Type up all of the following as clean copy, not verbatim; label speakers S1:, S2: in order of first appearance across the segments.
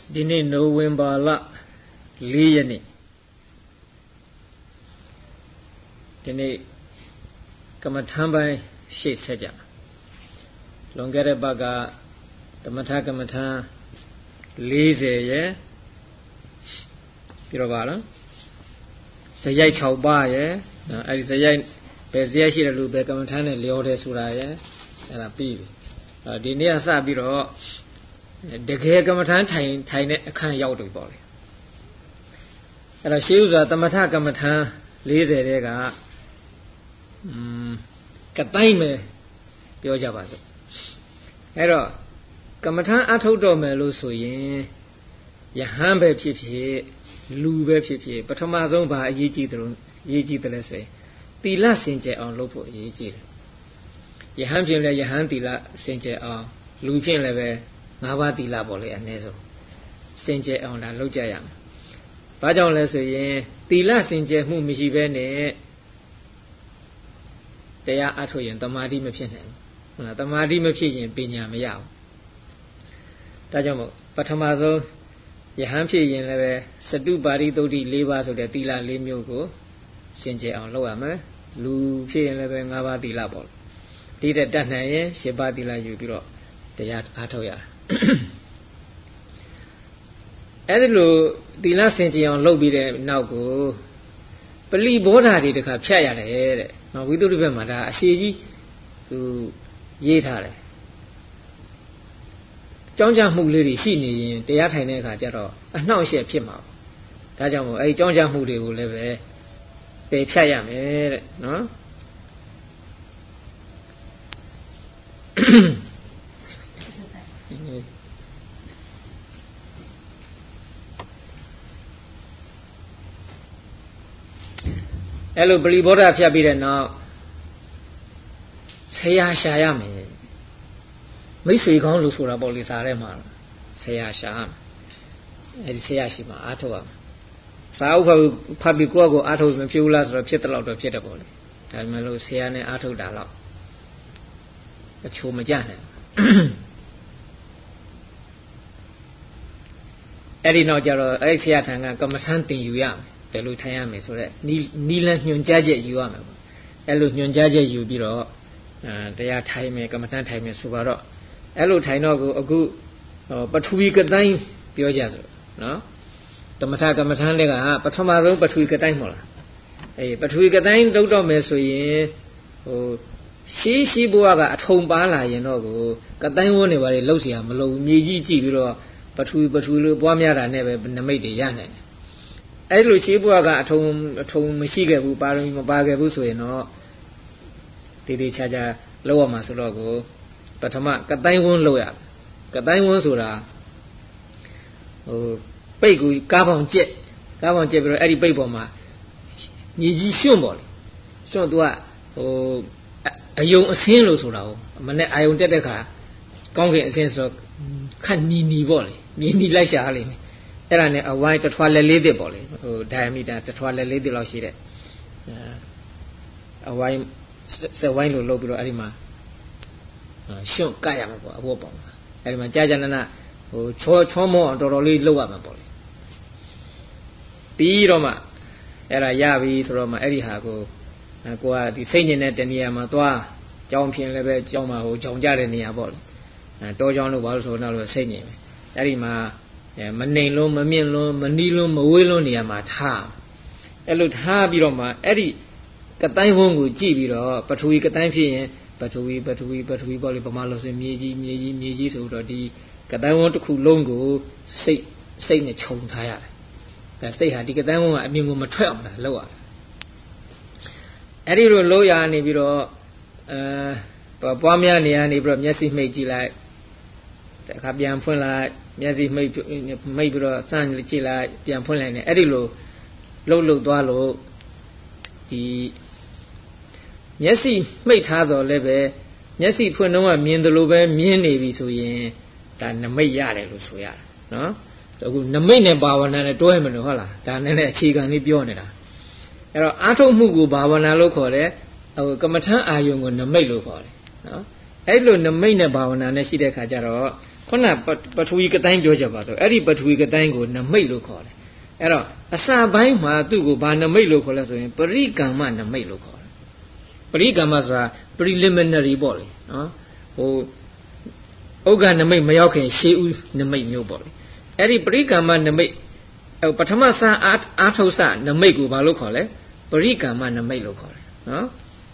S1: ဒီနေ့နိုဝင်ဘာလ4 ရက်နေ့ဒီနေ့ကမ္မထမ်းပိုင်းရှေ့ဆက်ကြလွန်ခဲ့တဲ့ဘက်ကသမထကမ္မထမ်း40ရဲ့ပြီးတော့ဗာလားဇယိုက်6ပါးရဲ့အဲဒီဇယိုက်ဘယ်ဇယိုက်ရှိတယ်လို့ဘယ်ကမ္မထမ်းနဲ့လျော်တယ်ဆိုတာရဲ့အဲ့ဒါပြီးပြီဒီနေ့ကစပြီးတော့တကယ်ကမ္မထမ်းထိုင်တဲ့အခန်းရောက်တယ်ပေါ့လေအဲ့တော့ရှေးဥစွာသမထကမ္မထမ်း40တဲ့ကကတိုင်းပဲပြောကြပါစို့အဲ့တော့ကမ္မထမ်းအထုတ်တော်မယ်လို့ဆိုရင်ယဟန်ပဲဖြစ်ဖြစ်လူပဲဖြစ်ဖြစ်ပထမဆုံးဘာအရေးကြီးတယ်လဲဆိုရင်သီလစင်ကြယ်အောင်လုပ်ဖို့အရေးကြီးတယ်ယဟန်ဖြစ်လဲယဟန်သီလစင်ကြယ်အောင်လူဖြစ်လဲပဲ5 ပါးသီလပေါ့လေအနည်းဆုံးစင်ကြယ်အောင်ဒါလုပ်ကြရမယ်ဘာကြောင့်လဲဆိုရင်သီလစင်ကြယ်မှုမရှိဘဲနဲ့တရားအထုတ်ရင်တမာတိမဖြစ်နိုင်ဘူးဟုတ်လားတမာတိမဖြစ်ရင်ပညာမရဘူးဒါကြောင့်မို့ပထမဆုံးယဟန်ဖြစ်ရင်လည်းပဲစတုပါရိသုဒ္ဓိ4 ပါးဆိုတဲ့သီလ4 မျိုးကိုစင်ကြယ်အောင်လုပ်ရမယ်လူဖြစ်ရင်လည်းပဲ5 ပါးသီလပေါ့ဒီတဲ့တတ်နိုင်ရင်10 ပါးသီလယူပြီးတော့တရားအားထုတ်ရတယ်အဲ့ဒီလိုသီလစင်ကြယ်အောင်လုပ်ပြီးတဲ့နောက်ကိုပလိဘောဓာတွေတခါဖြတ်ရတယ်တဲ့နော်ဝိသုဒ္ဓိဘက်မှာဒါအရှိကြီးသူရေးထားတယ်ကြောင်းကြမှုလေးတွေရှိနေရင်တရားထိုင်တဲ့အခါကျတော့အနှောင့်အယှက်ဖြစ်မှာဒါကြောင့်မို့အဲဒီကြောင်းကြမှုတွေကိုလည်းပဲပယ်ဖြတ်ရမယ်တဲ့နော်အဲ့လိုပရိဘောဓဖြတ်ပြီးတဲ့နောက်ဆရာရှာရမယ်မိတ်ဆွေကောင်းလို့ဆိုတာပေါ့လေစားထဲမှာဆရာရှာအဲ့ဒီဆရာရှိမှအားထုတ်ရမယ်စာအုပ်ဖတ်ပြီးကိုယ့်အကိုအားထုတ်မဖြစ်ဘူးလားဆိုတော့ဖြစ်တဲ့လောက်တော့ဖြစ်တယ်ပေါ့လေဒါပေမဲ့လို့ဆရာနဲ့အားထုတ်တာတော့အချိုမကြနိုင်အဲ့ဒီနောက်ကျတော့အဲ့ဆရာထံကကမ္မထမ်းသင်ယူရမယ်ဘယ်လိုထိုင်ရမယ်ဆိုတော့နီလန်းညွှန်ကြားချက်ယူရမယ်ပေါ့အဲ့လိုညွှန်ကြားချက်ယူပြီးတော့တရားထိုင်မယ်ကမ္မထမ်းထိုင်မယ်ဆိုတော့အဲ့လိုထိုင်တော့အခုပထဝီကတိုင်းပြောကြဆိုနော်သမထကမ္မထမ်းတွေကပထမဆုံးပထဝီကတိုင်းမဟုတ်လားအေးပထဝီကတိုင်းတုတ်တော့မယ်ဆိုရင်ရှိဘဝကအထုံပါလာရင်တော့ကတိုင်းဝန်းနေပါလေလှုပ်เสียမလို့မြေကြီးကြည့်ပြီးတော့ပထဝီလို့ပွားများတာနဲ့ပဲနမိတ်တွေရနိုင်တယ်အဲ့လိုရှိဘဝကအထုံမရှိခဲ့ဘူးပါရမီမပါခဲ့ဘူးဆိုရင်တော့တေချာလောက်ရမှာဆိုတော့ပထမကတိုင်းဝန်းလောက်ရကတိုင်းဝန်းဆိုတာပိတ်ကူကားပေါင်ကျက်ပြီးတော့အဲ့ဒီပိတ်ပေါ်မှာညီကြီးရွှွန့်ပေါ့လေရွှွန့်သူကအယုံအစင်းလို့ဆိုတာမနဲ့အာယုံတက်တဲ့ခါကောင်းကင်အစင်းဆိုတော့ခတ်နီပေါ့လေနီလိုက်ရှာလိမ့်မယ်အဲ့ဒါနဲ့အဝိုင်းတထွာလက်လေးတစ်ပေါ့လေဒိုင်မီတာတထွာလက်လေးတစ်လောက်ရှိတဲ့အဝိုင်းစက်ဝိုင်းလို့လုပ်ပြီးတော့အဲ့ဒီမှာရွှွန့်ကရမှာပေါ့အဘောပေါင်းအဲ့ဒီမှာကြာကြာနာနာချောမောတော်တော်လေးလှုပ်ရမှာပေါ့လေပြီးတော့မှအဲ့ဒါရပြီဆိုတော့မှအဲ့ဒီဟာကိုကဒီစိတ်ညစ်တဲ့တနေရာမှာသွားကြောင်းဖြင်းလည်းပဲကြောင်းမှာကြောင်ကြတဲ့နေရာပေါ့လေတောကြောင်းလို့ဘာလို့ဆိုတော့လို့စိတ်ညစ်မယ်အဲ့ဒီမှာမနှိမ်လုံးမမြင့်လုံးမနီးလုံးမဝေးလုံးနေရာမှာထားအဲ့လိုထားပြီးတော့မှအဲ့ဒီကတိုင်းဝန်းကိုကြည့်ပြီးတော့ပထဝီကတိုင်းဖြစ်ရင်ပထဝီပေါ့လေပမာလို့ဆိုမြေကြီးဆိုတော့ဒီကတိုင်းဝန်းတစ်ခုလုံးကိုစိတ်နဲ့ခြုံထားရတယ်ဒါစိတ်ဟာဒီကတိုင်းဝန်းကအမြင်ကိုမထွက်အောင်လားလောက်ရတယ်အဲ့ဒီလိုလို့ရနေပြီးတော့ပွားများနေရနေပြီးတော့မျက်စိမှိတ်ကြည့်လိုက်တခါပြန်ဖွင့်လိုက်မျက်စိမှိတ်ပြီးတော့စမ်းကြည့်လိုက်ပြန်ဖွင့်လိုက်နေအဲ့ဒီလိုလှုပ်သွားလို့ဒီမျက်စိမှိတ်ထားတော့လည်းပဲမျက်စိဖွင့်တော့မြင်တယ်လို့ပဲမြင်နေပြီဆိုရင်ဒါနမိတ်ရတယ်လို့ဆိုရတယ်နော်အခုနမိတ်နဲ့ဘာဝနာနဲ့တွဲမလို့ဟုတ်လားဒါနဲ့လည်းအခြေခံလေးပြောနေတာအဲ့တော့အာထုတ်မှုကိုဘာဝနာလို့ခေါ်တယ်ကမ္မထမ်းအာယုံကိုနမိတ်လို့ခေါ်တယ်နော်အဲ့လိုနမိတ်နဲ့ဘာဝနာနဲ့ရှိတဲ့ခါကျတော့ခုနပထဝီကတိုင်းပြောချက်ပါဆိုအဲ့ဒီပထဝီကတိုင်းကိုနမိတ်လို့ခေါ်တယ်အဲ့တော့အစပိုင်းမှာသူ့ကိုဘာနမိတ်လို့ခေါ်လဲဆိုရင်ပရိကမ္မနမိတ်လို့ခေါ်တယ်ပရိကမ္မဆိုတာ preliminary ပေါ့လေနော်ဟိုဥက္ကနမိတ်မရောက်ခင်ရှေးဦးနမိတ်မျိုးပေါ့လေအဲ့ဒီပရိကမ္မနမိတ်ပထမစအာထုစနမိတ်ကိုဘာလို့ခေါ်လဲပရိကမ္မနမိတ်လို့ခေါ်တယ်နော်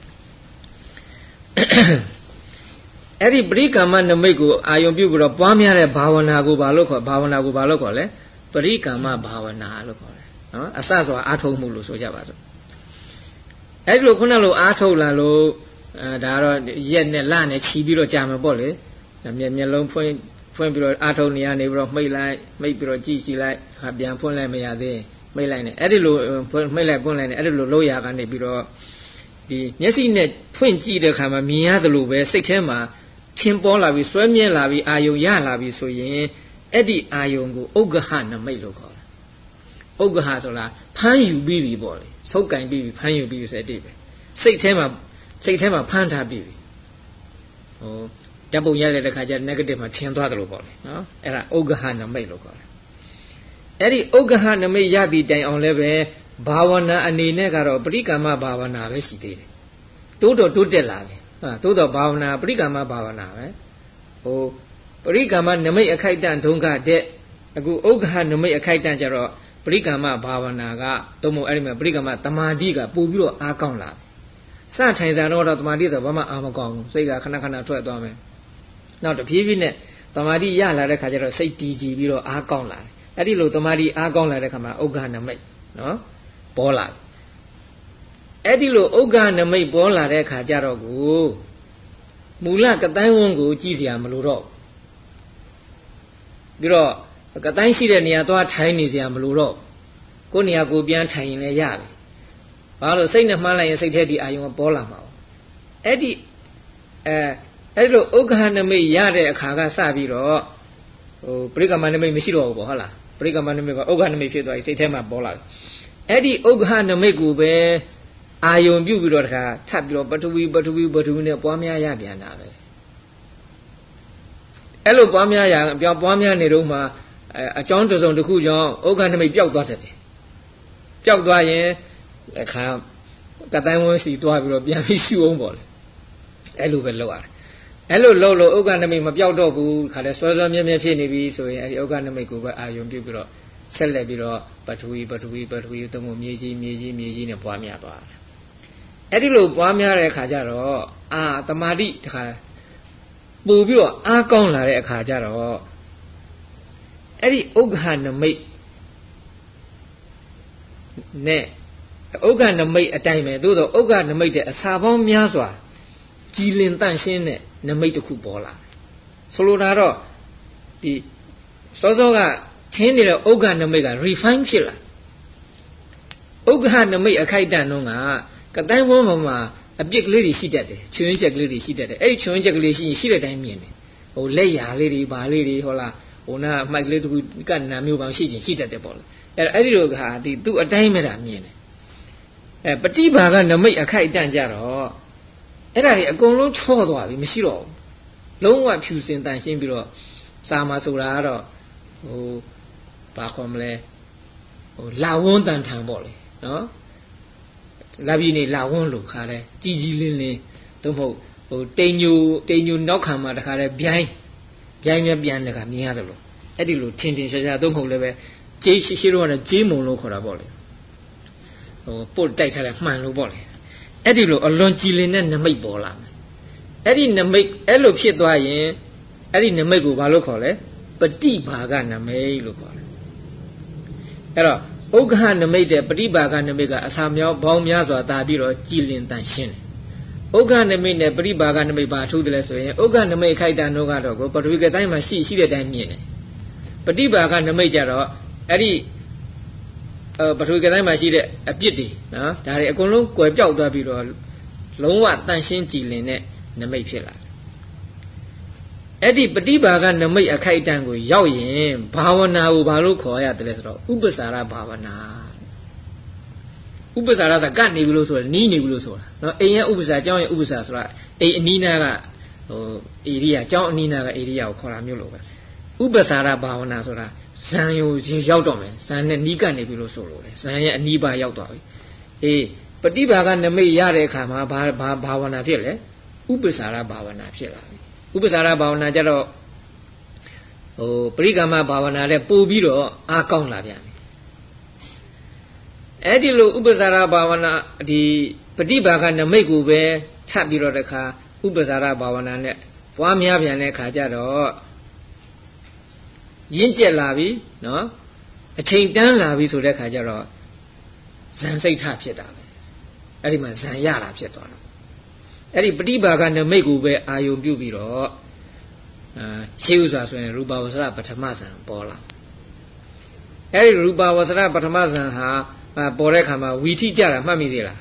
S1: အဲ့ဒီပရိကမ္မနမိတ်ကိုအာယုံပြုပြီးတော့ပွားများတဲ့ဘာဝနာကိုဘာလို့ခေါ်လဲပရိကမ္မဘာဝနာလို့ခေါ်တယ်နော်အစဆိုတာအာထုံမှုလို့ဆိုကြပါစို့အဲ့ဒီလိုခုနလိုအာထုံလာလို့ဒါတော့ရက်နဲ့လနဲ့ခြီးပြီးတော့ကြာမှာပေါ့လေမျက်လုံးဖွင့်ပြီးတော့အာထုံနေရနေပြီးတော့မှိတ်ပြီးတော့ကြည့်လိုက်ပြန်ဖွင့်လိုက်မရသေးမိတ်လိုက်နဲ့အဲ့ဒီလိုမိတ်လိုက်ပွင့်လိုက်နဲ့အဲ့ဒီလိုလို့ရကနေပြီးတော့ဒီမျက်စိနဲ့ဖွင့်ကြည့်တဲ့အခါမှာမြင်ရတယ်လို့ပဲစိတ်ထဲမှာထင်ပေါ်လာပြီးစွဲမြဲလာပြီးအာယုံရလာပြီးဆိုရင်အဲ့ဒီအာယုံကိုဥက္ကဟနမိတ်လို့ခေါ်တယ်ဥက္ကဟဆိုတာဖမ်းယူပြီးပြီပေါ့လေစုပ်ကင်ပြီးပြီဖမ်းယူပြီးပြီဆိုတဲ့အတိပဲစိတ်ထဲမှာဖမ်းထားပြီးပြီဓာတ်ပုံရတဲ့ခါကျ negative မှာထင်သွားတယ်လို့ပေါ့လေနော်အဲ့ဒါဥက္ကဟနမိတ်လို့ခေါ်တယ်အဲ့ဒီဥက္ကဟနမိတ်ရသည့်တိုင်အောင်လည်းပဲဘာဝနာအနေနဲ့ကတော့ပရိကမ္မဘာဝနာပဲရှိသေးတယ်တိုးတက်လာပြီသို့တော့ဘာဝနာပရိကမ္မဘာဝနာပဲပရိကမ္မနမိတ်အခိုက်အတန့်ဒုက္ခတဲ့အခုဥက္ကဟနမိတ်အခိုက်အတန့်ကျတော့ပရိကမ္မဘာဝနာကသို့မဟုတ်အဲ့ဒီမှာပရိကမ္မတမာတိကပို့ပြီးတော့အားကောင်းလာစထိုင်စားတော့တမာတိဆိုဘာမှအားမကောင်းဘူးစိတ်ကခဏထွက်သွားမယ်နောက်တဖြည်းဖြည်းနဲ့တမာတိရလာတဲ့ခါကျတော့စိတ်တည်ကြည်ပြီးတော့အားကောင်းလာတယ်အဲ့ဒီလိုတမာတိအားကောင်းလာတဲ့ခါမှာဥက္ကဟနမိတ်နော်ပေါ်လာအဲ့ဒီလိုဥက္ကဟနမိတ်ပေါ်လာတဲ့ခါကျတော့ကိုမူလကတိုင်းဝန်းကိုကြည့်စရာမလိုတော့ပြီးတော့ကတိုင်းရှိတဲ့နေရာသွားထိုင်နေစရာမလိုတော့ကိုယ်နေရာကိုပြန်ထိုင်ရင်လည်းရပြီဘာလို့စိတ်နဲ့မှန်းလိုက်ရင်စိတ်ထဲဒီအာယုံကပေါ်လာမှာပေါ့အဲ့ဒီအဲ့လိုဥက္ကဟနမိတ်ရတဲ့အခါကစပြီးတော့ပရိကမ္မနမိတ်မရှိတော့ဘူးပေါ့ဟုတ်လားပရိကမ္မနမိတ်ကဥက္ကဟနမိတ်ဖြစ်သွားပြီစိတ်ထဲမှာပေါ်လာပြီအဲ့ဒီဥက္ကဟနမိတ်ကိုပဲအာယုံပြုတ်ပြီးတော့တခါထပ်ပြီးတော့ပထဝီနဲ့ပွားများရပြန်တာပဲအဲ့လိုပွားများနေတော့မှအကြောင်းတစ်စုံတစ်ခုကြောင့်ဥက္ကနမိတ်ပျောက်သွားတတ်တယ်ပျောက်သွားရင်အခါကတိုင်းဝန်းစီသွားပြီးတော့ပြန်ပြီးရှူအောင်ပေါ့လေအဲ့လိုပဲလုပ်ရတယ်အဲ့လိုလုပ်လို့ဥက္ကနမိတ်မပျောက်တော့ဘူးခါလဲစွဲမြဲဖြစ်နေပြီဆိုရင်အဲ့ဒီဥက္ကနမိတ်ကိုပဲအာယုံပြုတ်ပြီးတော့ဆက်လက်ပြီးတော့ပထဝီသုံးဖို့မြေကြီးနဲ့ပွားများသွားတယ်အဲ့ဒီလိုပွားများတဲ့အခါကျတော့တမာတိတခါပို့ပြီးတော့အားကောင်းလာတဲ့အခါကျတော့အဲ့ဒီဥက္ကဟနမိတ်နဲ့ဥက္ကနမိတ်အတိုင်းပဲသို့တော့ဥက္ကနမိတ်တဲ့အစာပေါင်းများစွာကြည်လင်တန့်ရှင်းတဲ့နမိတ်တစ်ခုပေါ်လာဆိုလိုတာတော့ဒီစောကထင်းနေတဲ့ဥက္ကနမိတ်က refine ဖြစ်လာဥက္ကနမိတ်အခိုက်အတန့်တော့ကတိုင်းဝန်းမှာအပြစ်ကလေးတွေရှိတတ်တယ်ချွင်းချက်ကလေးတွေရှိတတ်တယ်အဲ့ဒီချွင်းချက်ကလေးရှိတဲ့အတိုင်းမြင်တယ်လက်ရာလေးတွေဘာလေးတွေဟုတ်လားနာအမိုက်ကလေးတခုကနာမျိုးပါရှိတတ်တယ်ပေါ့လေအဲ့ဒီလိုကဒီသူ့အတိုင်းမဲ့တာမြင်တယ်ပฏิဘာကနမိတ်အခိုက်အတန့်ကြတော့အဲ့ဒါတွေအကုန်လုံးချော့သွားပြီမရှိတော့ဘူးလုံးဝဖြူစင်တန်ရှင်းပြီးတော့စာမဆိုတာကတော့ဘာခေါ်မလဲလာဝန်းတန်ထန်ပေါ့လေနော်လာပြီးနေလာဝန်းလို့ခါတယ်ကြီးလင်းသို့မဟုတ်တိမ်ညိုနောက်ခံမှာတခါတည်းဗျိုင်းပြန်တခါမြင်ရတယ်လို့အဲ့ဒီလိုထင်ရှားသို့မဟုတ်လည်းပဲကြေးရှိတော့ကကြေးမုံလို့ခေါ်တာပေါ့လေပုတ်တိုက်ထားတဲ့မှန်လို့ပေါ့လေအဲ့ဒီလိုအလွန်ကြည်လင်တဲ့နမိတ်ပေါ်လာမယ်အဲ့ဒီနမိတ်အဲ့လိုဖြစ်သွားရင်အဲ့ဒီနမိတ်ကိုဘာလို့ခေါ်လဲပฏิဘာကနမိတ်လို့ခေါ်တယ်အဲ့တော့ဥက္ကဟနမိတ်တဲ့ပฏิဘာကနမိတ်ကအစာမြောက်ဘောင်းများစွာတာပြီးတော့ကြည်လင်တန်ရှင်းတယ်ဥက္ကနမိတ်နဲ့ပฏิဘာကနမိတ်ဘာထူးတယ်လဲဆိုရင်ဥက္ကနမိတ်ခိုက်တန်တို့ကတော့ပထဝီကတိုင်းမှာရှိတဲ့အတိုင်းမြင်တယ်ပฏิဘာကနမိတ်ကြတော့အဲ့ဒီပထဝီကတိုင်းမှာရှိတဲ့အပြစ်တွေနော်ဒါတွေအကုန်လုံးကွယ်ပြောက်သွားပြီးတော့လုံးဝတန်ရှင်းကြည်လင်တဲ့နမိတ်ဖြစ်လာတယ်အဲ့ဒီပฏิဘာကနမိတ်အခိုက်အတန့်ကိုရောက်ရင်ဘာဝနာကိုဘာလို့ခေါ်ရတယ်လဲဆိုတော့ဥပ္ပစာရဘာဝနာဥပ္ပစာရဆိုကနေပြီလို့ဆိုတာနီးနေပြီလို့ဆိုတာနော်အိမ်ရဲ့ဥပ္ပစာကျောင်းရဲ့ဥပ္ပစာဆိုတာအိမ်အနီးနားကဧရိယာကျောင်းအနီးနားကဧရိယာကိုခေါ်တာမျိုးလို့ပဲဥပ္ပစာရဘာဝနာဆိုတာဇံယုံရောက်တော့မယ်ဇံနဲ့နီးကပ်နေပြီလို့ဆိုလို့လေဇံရဲ့အနီးပါရောက်သွားပြီအေးပฏิဘာကနမိတ်ရတဲ့အခါမှာဘာဝနာဖြစ်လဲဥပ္ပစာရဘာဝနာဖြစ်လာပြီဥပ္ပစာရဘာဝနာကြတော့ပရိကမ္မဘာဝနာနဲ့ပို့ပြီးတော့အားကောင်းလာပြန်ပြီအဲ့ဒီလိုဥပ္ပစာရဘာဝနာဒီပฏิဘာကနမိတ်ကိုပဲထပ်ပြီးတော့တခါဥပ္ပစာရဘာဝနာနဲ့ပွားများပြန်တဲ့အခါကျတော့ရင့်ကျက်လာပြီနော်အချိန်တန်းလာပြီဆိုတဲ့အခါကျတော့ဇန်စိတ်ထဖြစ်တာပဲအဲ့ဒီမှာဇန်ရတာဖြစ်သွားတော့အဲ့ဒီပฏิဘာကနမိတ်ကိုပဲအာယုံပြုပြီးတော့ရှေးဥစွာဆိုရင်ရူပဝဆရပထမဇန်ပေါ်လာအဲ့ဒီရူပဝဆရပထမဇန်ဟာပေါ်တဲ့အခါမှာဝီထိကြတာမှတ်မိသေးလား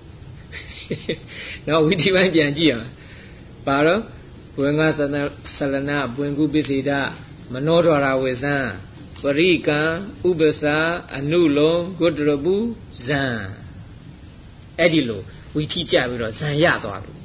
S1: နော်ဝီထိပိုင်းပြန်ကြည့်အောင်ပါတော့ဘွင်္ဂဆလနာဘွင်ကုပစ္စေဒမနောဒွါရဝေဇံပရိကံဥပ္ပစာအနုလုံဂုတ္တရပုဇံအဲ့ဒီလိုဝီထိကြပြီးတော့ဇံရသွားပြီ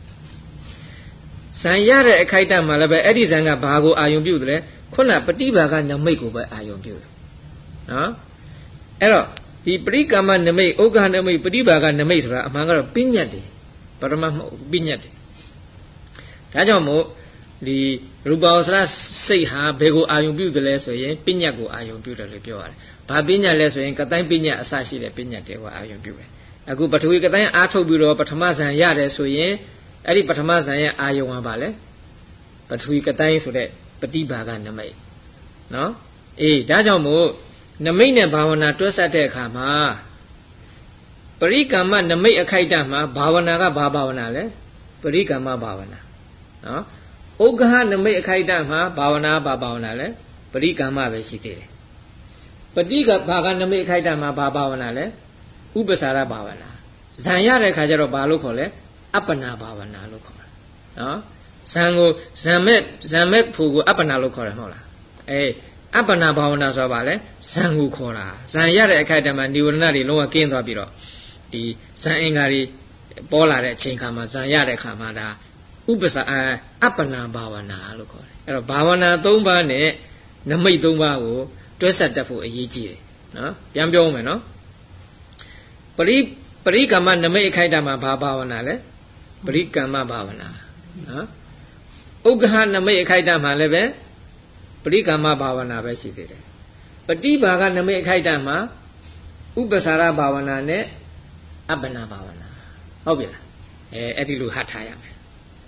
S1: ဇံရတဲ့အခိုက်အတန့်မှာလည်းပဲအဲ့ဒီဇံကဘာကိုအာယုံပြုတယ်လဲခုနပฏิဘာကနမိတ်ကိုပဲအာယုံပြုတယ်နော်အဲ့တော့ဒီပရိကမ္မနမိတ်ဩဃနမိတ်ပฏิဘာကနမိတ်ဆိုတာအမှန်ကတော့ပညတ်တယ်ပရမတ်မဟုတ်ပညတ်တယ်ဒါကြောင့်မို့ဒီရူပဝဆရစိတ်ဟာဘယ်ကိုအာယုံပြုတယ်လဲဆိုရင်ပညတ်ကိုအာယုံပြုတယ်လို့ပြောရတယ်ဘာပညတ်လဲဆိုရင်ကတိုင်းပညတ်အစရှိတဲ့ပညတ်တွေကိုအာယုံပြုတယ်အခုပထဝီကတိုင်းအားထုတ်ပြီးတော့ပထမဇန်ရတယ်ဆိုရင်အဲ့ဒီပထမဇန်ရဲ့အာယုံဟာဘာလဲပထဝီကတိုင်းဆိုတဲ့ပฏิဘာကနမိတ်နော်အေးဒါကြောင့်မို့နမိတ်နဲ့ဘာဝနာတွဲဆက်တဲ့အခါမှာပရိကမ္မနမိတ်အခိုက်အတန့်မှာဘာဝနာကဘာဘာဝနာလဲပရိကမ္မဘာဝနာနော်ဥက္ကဟနမိတ်အခိုက်အတန့်မှာဘာဝနာဘာဘာဝနာလဲပရိကမ္မပဲရှိသေးတယ်ပฏิကဘာကနမိတ်အခိုက်အတန့်မှာဘာဘာဝနာလဲဥပ္ပစာရဘာဝနာဇံရတဲ့ခါကျတော့ဘာလို့ခေါ်လဲအပ္ပနာဘာဝနာလို့ခေါ်တယ်နော်ဇံကိုဇံမဲ့ဖို့ကိုအပ္ပနာလို့ခေါ်တယ်ဟုတ်လားအေးအပ္ပနာဘာဝနာဆိုတာဘာလဲဇံကိုခေါ်တာဇံရတဲ့အခိုက်အတန့်မှာនិဝရဏတွေလုံးဝကင်းသွားပြီးတော့ဒီဇံအင်္ဂါတွေပေါ်လာတဲ့အချိန်ခါမှာဇံရတဲ့ခါမှာဒါဥပ္ပစာအပ္ပနာဘာဝနာလို့ခေါ်တယ်အဲ့တော့ဘာဝနာ၃ပါးနဲ့နမိတ်၃ပါးကိုတွဲဆက်တတ်ဖို့အရေးကြီးတယ်နော်ပြန်ပြောမယ်နော်ပရိကမ္မနမိတ်အခိုက်အတန့်မှာဘာဘာဝနာလဲပရိကမ္မဘာဝနာနော်ဥက္ကဟနမိတ်အခိုက်အတန့်မှာလည်းပဲပရိကမ္မဘာဝနာပဲရှိသေးတယ်ပฏิဘာကနမိတ်အခိုက်အတန့်မှာဥပ္ပစာရဘာဝနာနဲ့အပ္ပနာဘာဝနာဟုတ်ပြီလားအဲ့ဒီလိုဟတ်ထားရမယ်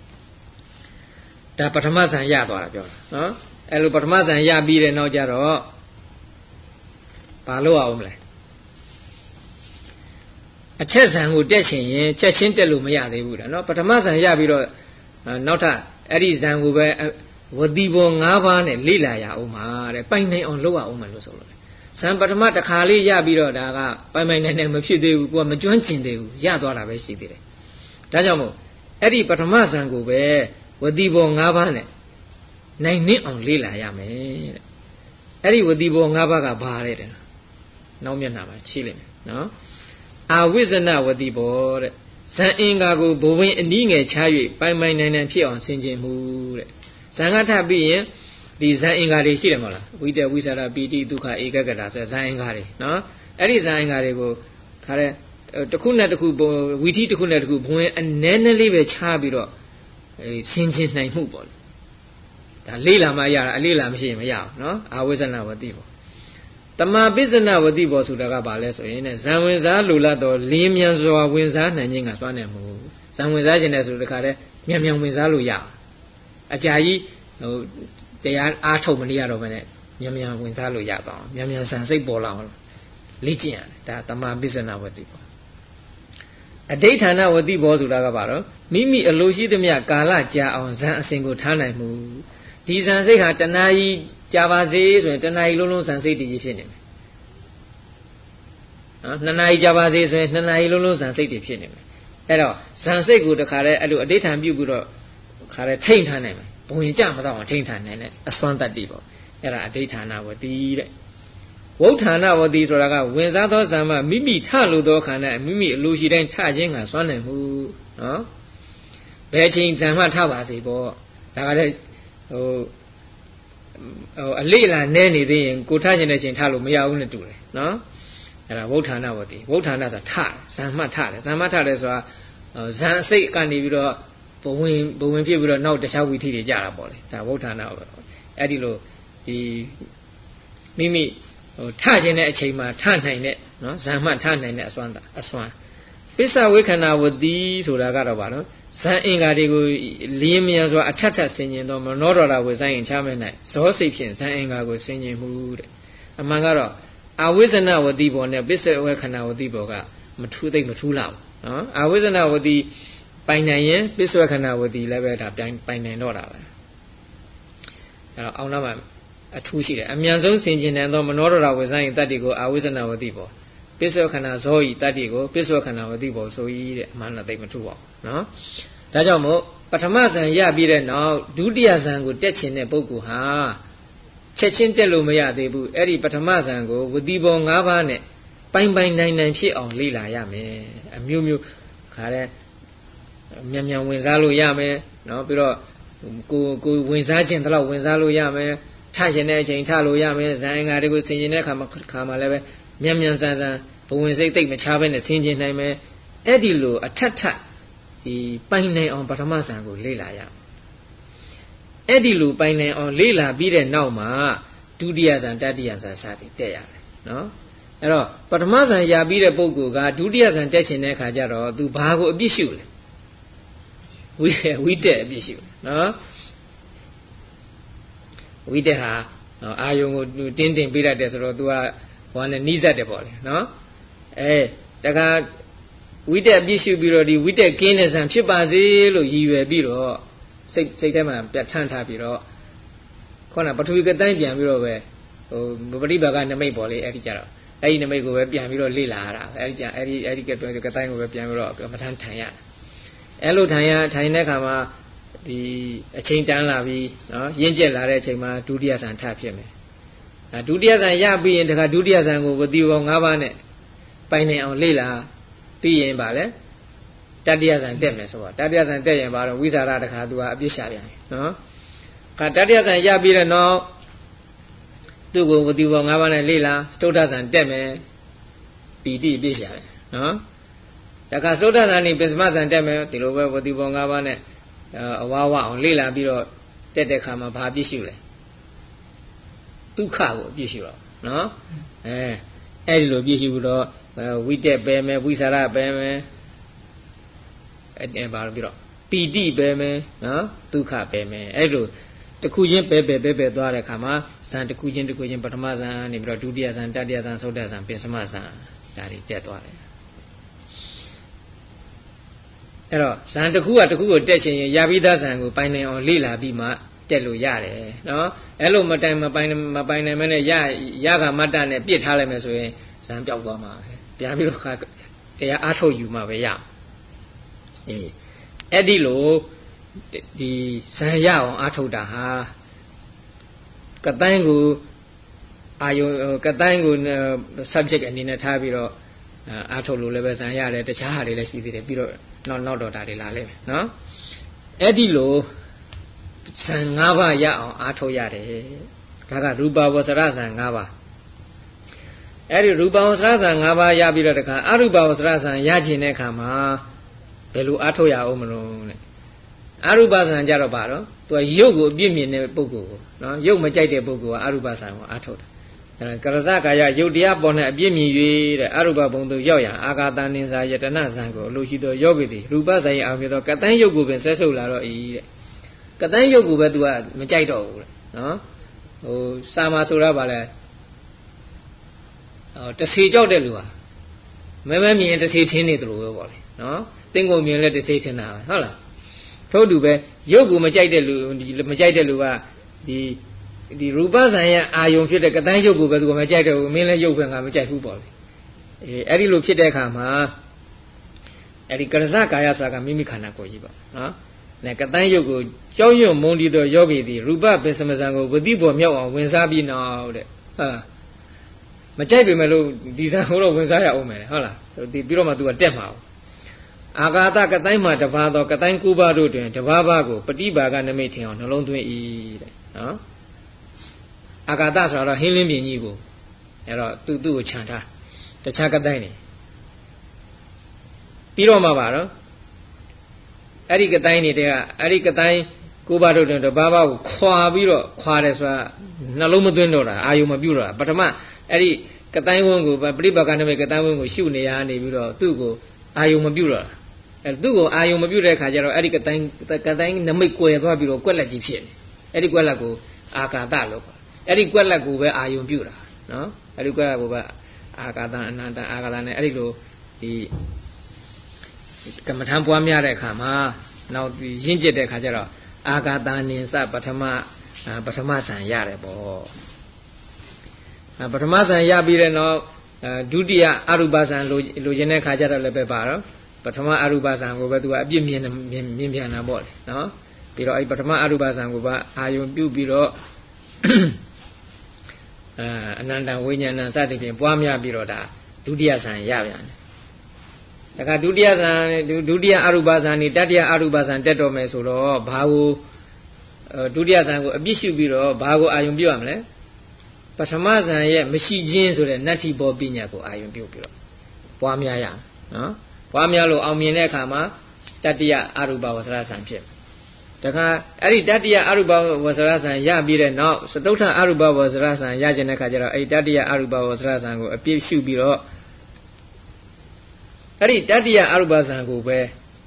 S1: ဒါပထမဇန်ရသွားတာပြောတာနော်အဲ့လိုပထမဇန်ရပြီးတဲ့နောက်ကျတော့ဘာလို့အောင်မလဲအထက်ဇန်ကိုတက်ချင်ရင်ချက်ချင်းတက်လို့မရသေးဘူးလားနော်ပထမဇန်ရပြီးတော့နောက်ထပ်အဲ့ဒီဇန်ကိုပဲဝတိဘော၅ပါးနဲ့လေ့လာရအောင်ပါတဲ့ပိုင်နိုင်အောင်လုပ်ရအောင်မလို့ဆိုလို့ဇန်ပထမတစ်ခါလေးရပြီးတော့ဒါကပိုင်နိုင်မဖြစ်သေးဘူးကိုကမကျွမ်းကျင်သေးဘူးရသွားတာပဲရှိသေးတယ်ဒါကြောင့်မို့အဲ့ဒီပထမဇန်ကိုပဲဝတိဘော၅ပါးနဲ့နိုင်နစ်အောင်လေ့လာရမယ်တဲ့အဲ့ဒီဝတိဘော၅ပါးကဘာလဲတဲ့နောက်မျက်နှာမှာချိလိုက်မယ်နော်အာဝိဇ္ဇနဝတိဘောတဲ့ဇန်အင်္ဂါကိုဘဝင်အနည်းငယ်ချ၍ပိုင်နိုင်ဖြစ်အောင်ဆင်ခြင်မှုတဲ့ဇန်ကထပ်ပြီးရင်ဒီဇန်အင်္ဂါတွေရှိတယ်မဟုတ်လားဝိတ္တဝိသရာပိတိဒုက္ခဧကဂတဆိုဇန်အင်္ဂါတွေနော်အဲ့ဒီဇန်အင်္ဂါတွေကိုခါတဲ့တစ်ခုနဲ့တစ်ခုဝီထိတစ်ခုနဲ့တစ်ခုဘဝင်အနည်းနည်းလေးပဲချပြီးတော့ဆင်ခြင်နိုင်မှုပေါ့ဒါလေးလာမှရတာအလေးလာမရှိရင်မရဘူးနော်အာဝိဇ္ဇနဝတိဘောတမပိစနဝတိဘောဆိုတာကဘာလဲဆိုရင်ဇံဝင်စားလူလတ်တော်လင်းမြန်စွာဝင်စားနိုင်ခြင်းကစွမ်းနေမှုဇံဝင်စားခြင်းနဲ့ဆိုတခါတည်းမြန်ဝင်စားလို့ရအကြာကြီးဟိုတရားအားထုတ်မနေရတော့ဘဲနဲ့မြန်ဝင်စားလို့ရတော့မြန်ဆန်စိတ်ပေါ်လာအောင်လေ့ကျင့်ရတယ်ဒါတမပိစနဝတိဘောအဋိဌာဏဝတိဘောဆိုတာကဘာတော့မိမိအလိုရှိသမျှကာလကြာအောင်ဇံအစဉ်ကိုထားနိုင်မှုဒီဇံစိတ်ဟာတဏှာကြီးကြာပါစေဆိုရင်တဏှာကြီးလုံးဇံစိတ်တည်ဖြစ်နေမယ်နော်2နာရီကြာပါစေဆိုရင်2နာရီလုံးဇံစိတ်တည်ဖြစ်နေမယ်အဲ့တော့ဇံစိတ်ကိုတခါတည်းအဲ့လိုအဋိဌာန်ပြုပြီးတော့ခါတည်းထိမ့်ထားနိုင်မယ်ဘဝင်ကြမတော့အောင်ထိမ့်ထားနိုင်တဲ့အစွမ်းတတ္တိပေါ့အဲ့ဒါအဋိဌာဏဝတိတဲ့ဝုဋ္ဌာဏဝတိဆိုတာကဝင်စားသောဇံမှာမိမိထလို့သောခန္ဓာမိမိအလိုရှိတိုင်းထခြင်းကစွမ်းနိုင်မှုနော်ဘယ်ချိန်ဇံမှထပါစေပေါ့ဒါကလည်းဟိုအလေးလာနဲနေသေးရင်ကိုထားခြင်းတဲ့ချိန်ထားလို့မရဘူးနဲ့တူတယ်နော်အဲ့ဒါဝုဋ္ဌာဏဝတိဝုဋ္ဌာဏဆိုတာထဇံမှတ်ထတယ်ဇံမှတ်ထတယ်ဆိုတာဇံအစိတ်ကနေပြီးတော့ဘဝင်ဖြစ်ပြီးတော့နောက်တခြားဝီထီတွေကြတာပေါ့လေဒါဝုဋ္ဌာဏအဲ့ဒီလိုဒီမိမိထခြင်းတဲ့အချိန်မှာထနိုင်တဲ့နော်ဇံမှတ်ထနိုင်တဲ့အစွမ်းပစ္စဝေခန္ဓာဝတိဆိုတာကတော့ဗာနော်ဇံအင်္ဂါတွေကိုလင်းမြန်စွာအထက်ထဆင်ញင်သောမနောဒေါရဝေဆိုင်ရင်ချမဲ့၌ဇောစိတ်ဖြင့်ဇံအင်္ဂါကိုဆင်ញင်မှုတဲ့အမှန်ကတော့အဝိဇ္ဇနဝတိဘောနဲ့ပစ္စဝေခန္ဓာဝတိဘောကမထူးလောက်နော်အဝိဇ္ဇနဝတိပိုင်နိုင်ရင်ပစ္စဝေခန္ဓာဝတိလည်းပဲဒါပိုင်နိုင်တော့တာပဲအဲ့တော့အောင်နာမှာအထူးရှိတယ်အမြန်ဆုံးဆင်ခြင်နိုင်သောမနောဒရဝေဆိုင်တတ္တိကိုအဝိဇ္ဇနာဝတိဘောပစ္စဝခန္ဓာဇောဤတတ္တိကိုပစ္စဝခန္ဓာဝတိဘောဆိုဤတဲ့အမှန်နဲ့သိမထူပါဘူးနော်ဒါကြောင့်မို့ပထမဇန်ရပြီးတဲ့နောက်ဒုတိယဇန်ကိုတက်ချင်တဲ့ပုဂ္ဂိုလ်ဟာချက်ချင်းတက်လို့မရသေးဘူးအဲ့ဒီပထမဇန်ကိုဝတိဘော၅ပါးနဲ့ပိုင်နိုင်ဖြစ်အောင်လေ့လာရမယ်အမျိုးမျိုးခါတဲ့မြန်ဝင်စားလို့ရမယ်နော်ပြီးတော့ကိုဝင်စားခြင်းတလောက်ဝင်စားလို့ရမယ်ထရှင်တဲ့အချိန်ထလို့ရမယ်ဇန်အင်္ဂါတွေကိုဆင်ခြင်တဲ့ခါမှာလည်းပဲမြန်ဆန်ဘဝင်စိတ်သိမ့်မချဘဲနဲ့ဆင်ခြင်နိုင်မယ်အဲ့ဒီလိုအထက်ဒီပိုင်နိုင်အောင်ပထမဇန်ကိုလေ့လာရအဲ့ဒီလိုပိုင်နိုင်အောင်လေ့လာပြီးတဲ့နောက်မှာဒုတိယဇန်တတိယဇန်စသည်တက်ရတယ်နော်အဲ့တော့ပထမဇန်ရပြီးတဲ့ပုဂ္ဂိုလ်ကဒုတိယဇန်တက်ချင်တဲ့ခါကျတော့သူဘာကိုအပြစ်ရှုလဲဝိတက်အပြစ်ရှုနော်ဝိတက်ဟာအာယုံကိုတင်းပေးတတ်တယ်ဆိုတော့ तू ကဟိုနဲ့နီးစပ်တယ်ပေါ့လေနော်တခါဝိတက်အပြစ်ရှုပြီးတော့ဒီဝိတက်ကင်းတဲ့ဇံဖြစ်ပါစေလို့ရည်ရွယ်ပြီးတော့စိတ်ထဲမှာပြတ်ထန်းထားပြီးတော့ခေါင်းကပထဝီကတိုင်းပြန်ပြီးတော့ပဲဟိုပရိပါကနမိတ်ပေါ့လေအဲ့ဒီကြတော့အဲ့ဒီနမိတ်ကိုပဲပြန်ပြီးတော့လေ့လာရတာအဲ့ဒီကြအဲ့ဒီကတိုင်းကိုပဲပြန်ပြီးတော့မထမ်းထိုင်ရအဲ့လိုထိုင်တဲ့ခါမှာဒီအချိန်တန်းလာပြီးနော်ရင့်ကျက်လာတဲ့အချိန်မှာဒုတိယဇန်ထဖြစ်မယ်ဒုတိယဇန်ရပြီးရင်တခါဒုတိယဇန်ကိုဝတိဘော၅ပါးနဲ့ပိုင်နိုင်အောင်လေ့လာပြီးရင်ဗာလဲတတိယဇန်တက်မယ်ဆိုတော့တတိယဇန်တက်ရင်ဗာတော့ဝိဇာရတခါသူကအပြစ်ရှာပြန်နော်တတိယဇန်ရပြီးတဲ့နောက်သူ့ကိုဝတိဘော၅ပါးနဲ့လေ့လာစတုထဇန်တက်မယ်ပီတိအပြစ်ရှာပြန်နော်တခါစတုထဇန်နေပစ္စမဇန်တက်မယ်ဒီလိုပဲဝတိဘော၅ပါးနဲ့အဝါဝအောင်လေ့လာပြီးတော့တက်တဲ့ခါမှာဘာပြစ်ရှုလဲဒုက္ခကိုအပြစ်ရှုတော့နော်အဲ့ဒီလိုပြစ်ရှုပြီးတော့ဝိတက်ပဲမယ်ဝိသရပဲမယ်ဘာလို့ပြီးတော့ပီတိပဲမယ်နော်ဒုက္ခပဲမယ်အဲ့လိုတစ်ခုချင်းပဲသွားတဲ့ခါမှာဇန်တစ်ခုချင်းပထမဇန်နေပြီးတော့ဒုတိယဇန်တတိယဇန်သုတ္တဇန်ပစ္စမဇန်ဒါတွေတက်သွားတယ်အဲ့တော့ဇန်တစ်ခုကိုတက်ရှင်ရင်ရပြီးသားဇန်ကိုပိုင်နိုင်အောင်လေ့လာပြီးမှတက်လို့ရတယ်နော်အဲ့လိုမပိုင်နိုင်မနဲ့ရကမတ္တနဲ့ပြစ်ထားလိုက်မယ်ဆိုရင်ဇန်ပြောက်သွားမှာပဲပြန်ပြီးတော့တရားအားထုတ်ယူမှပဲရအဲ့ဒီလိုဒီဇန်ရအောင်အားထုတ်တာဟာကတိုင်းကိုအာယုကတိုင်းကို subject အနေနဲ့ထားပြီးတော့အားထုတ်လို့လည်းပဲဇန်ရတယ်တခြားဟာတွေလည်းရှိသေးတယ်ပြီးတော့နောက်တော့ဒါတွေလာလိမ့်မယ်နော်အဲ့ဒီလိုဇန်၅ပါးရအောင်အားထုတ်ရတယ်ဒါကရူပဝဆရဇန်၅ပါးအဲ့ဒီရူပဝဆရဇန်၅ပါးရပြီးတော့တခါအရူပဝဆရဇန်ရကျင်တဲ့အခါမှာဘယ်လိုအားထုတ်ရအောင်မလို့တဲ့အရူပဇန်ကြတော့ပါတော့သူကရုပ်ကိုအပြစ်မြင်တဲ့ပုဂ္ဂိုလ်ကိုနော်ရုပ်မကြိုက်တဲ့ပုဂ္ဂိုလ်ကအရူပဇန်ကိုအားထုတ်တာအဲ့ဒါကရဇကာယရုပ်တရားပေါ်နဲ့အပြစ်မြင်၍တဲ့အရူပဘုံသို့ရောက်ရန်အာဂါတနိစာယတနာဇံကိုအလိုရှိသောယောဂီသည်ရူပဇန်ရဲ့အောင်ဖြစ်သောကတန်းရုပ်ကိုပင်ဆွဲဆုပ်လာတော့ဤတဲ့ကတန်းရုပ်ကိုပဲ तू ကမကြိုက်တော့ဘူးတဲ့နော်ဟိုစာမဆိုတော့ဗာလဲတစီကြောက်တဲ့လူဟာမဲမြင်တစီထင်းနေတယ်လို့ပဲပေါ့လေနော်တင်းကုန်မြင်လဲတစီထင်းတာပဲဟုတ်လားထို့တူပဲရုပ်ကိုမကြိုက်တဲ့လူကဒီရူပဇန်ရဲ့အာယုံဖြစ်တဲ့ကတန်းရုပ်ကိုပဲ तू မကြိုက်တော့ဘူးမင်းလည်းရုပ်ပဲငါမကြိုက်ဘူးပေါ့လေအဲ့ဒီလိုဖြစ်တဲ့အခါမှာအဲ့ဒီကရဇကာယဆိုတာကမိမိခန္ဓာကိုယ်ကြီးပေါ့နော်နဲ့ကတန်းရုပ်ကိုကြောက်ရွံ့မုန်းတီးသောယောဂီသည်ရူပပစ္စမဇန်ကိုဝတိဘောမြောက်အောင်ဝင်စားပြီးနောက်တဲ့မကြိုက်ပေမဲ့လို့ဒီဇန်ကိုတော့ဝင်စားရအောင်မယ်ဟုတ်လားဒီပြီးတော့မှ तू ကတက်မှာအာဂါတကတိုင်းမှာတပါးသောကတိုင်း9ပါးတို့တွင်တပါးပါးကိုပฏิပါကနမိတ်ထင်အောင်နှလုံးသွင်း၏တဲ့နော်အာကာသဆိုတော့ဟင်းလင်းပြင်ကြီးကိုအဲ့တော့သူ့ကိုခြံထားတခြားကတိုင်းနေပြီးတော့မှပါတော့အဲ့ဒီကတိုင်းနေတဲ့အဲ့ဒီကတိုင်းကိုပါတို့တဘာဘာကိုခွာပြီးတော့ခွာတယ်ဆိုတာနှလုံးမသွင်းတော့တာအာယုံမပြုတ်တော့တာပထမအဲ့ဒီကတိုင်းဝန်းကိုပြိပကနမိတ်ကတိုင်းဝန်းကိုရှုနေရနေပြီးတော့သူ့ကိုအာယုံမပြုတ်တော့တာအဲ့သူ့ကိုအာယုံမပြုတ်တဲ့ခါကျတော့အဲ့ဒီကတိုင်းနမိတ်ကွယ်သွားပြီးတော့ကွက်လက်ကြီးဖြစ်နေအဲ့ဒီကွက်လက်ကိုအာကာသလို့ခေါ်အဲ့ဒီကွက်လက်ကိုပဲအာယုံပြုတ်တာနော်အဲ့ဒီကွက်လက်ကိုပဲအာကာသအနန္တအာကာသနဲ့အဲ့ဒီလိုဒီကမ္မထံပွားများတဲ့အခါမှာနောက်ဒီရင့်ကျက်တဲ့အခါကျတော့အာကာသနိစပထမဆံရတယ်ပေါ့ပထမဆံရပြီးတဲ့နောက်ဒုတိယအရူပဆံလိုချင်တဲ့ခါကျတော့လည်းပဲပါတော့ပထမအရူပဆံကိုပဲသူကအပြစ်မြင်ပြန်တာပေါ့လေနော်ပြီးတော့အဲ့ပထမအရူပဆံကိုပါအာယုံပြုတ်ပြီးတော့အနန္တဝိညာဏစသဖြင့်ပွားများပြီးတော့ဒါဒုတိယဆံရပြန်တယ်ဒါကဒုတိယဆံဒုတိယအရူပဆံนี่တတိယအရူပဆံတက်တော်မယ်ဆိုတော့ဘာကိုဒုတိယဆံကိုအပြစ်ရှုပြီးတော့ဘာကိုအာယုံပြုတ်ရမလဲပထမဆံရဲ့မရှိခြင်းဆိုတဲ့နတ္ထိဘောပညာကိုအာယုံပြုတ်ပြီးတော့ပွားများရအောင်နော်ပွားများလို့အောင်မြင်တဲ့အခါမှာတတိယအရူပဝဆရဆံဖြစ်ဒါကအဲ့ဒီတတိယအရူပဝဆရဆံရပြီးတဲ့နောက်စတုထအရူပဝဆရဆံရခြင်းတဲ့အခါကျတော့အဲ့ဒီတတိယအရူပဝဆရဆံကိုအပြစ်ရှုပြီးတော့အဲ့ဒီတတိယအရူပဆံကိုပဲ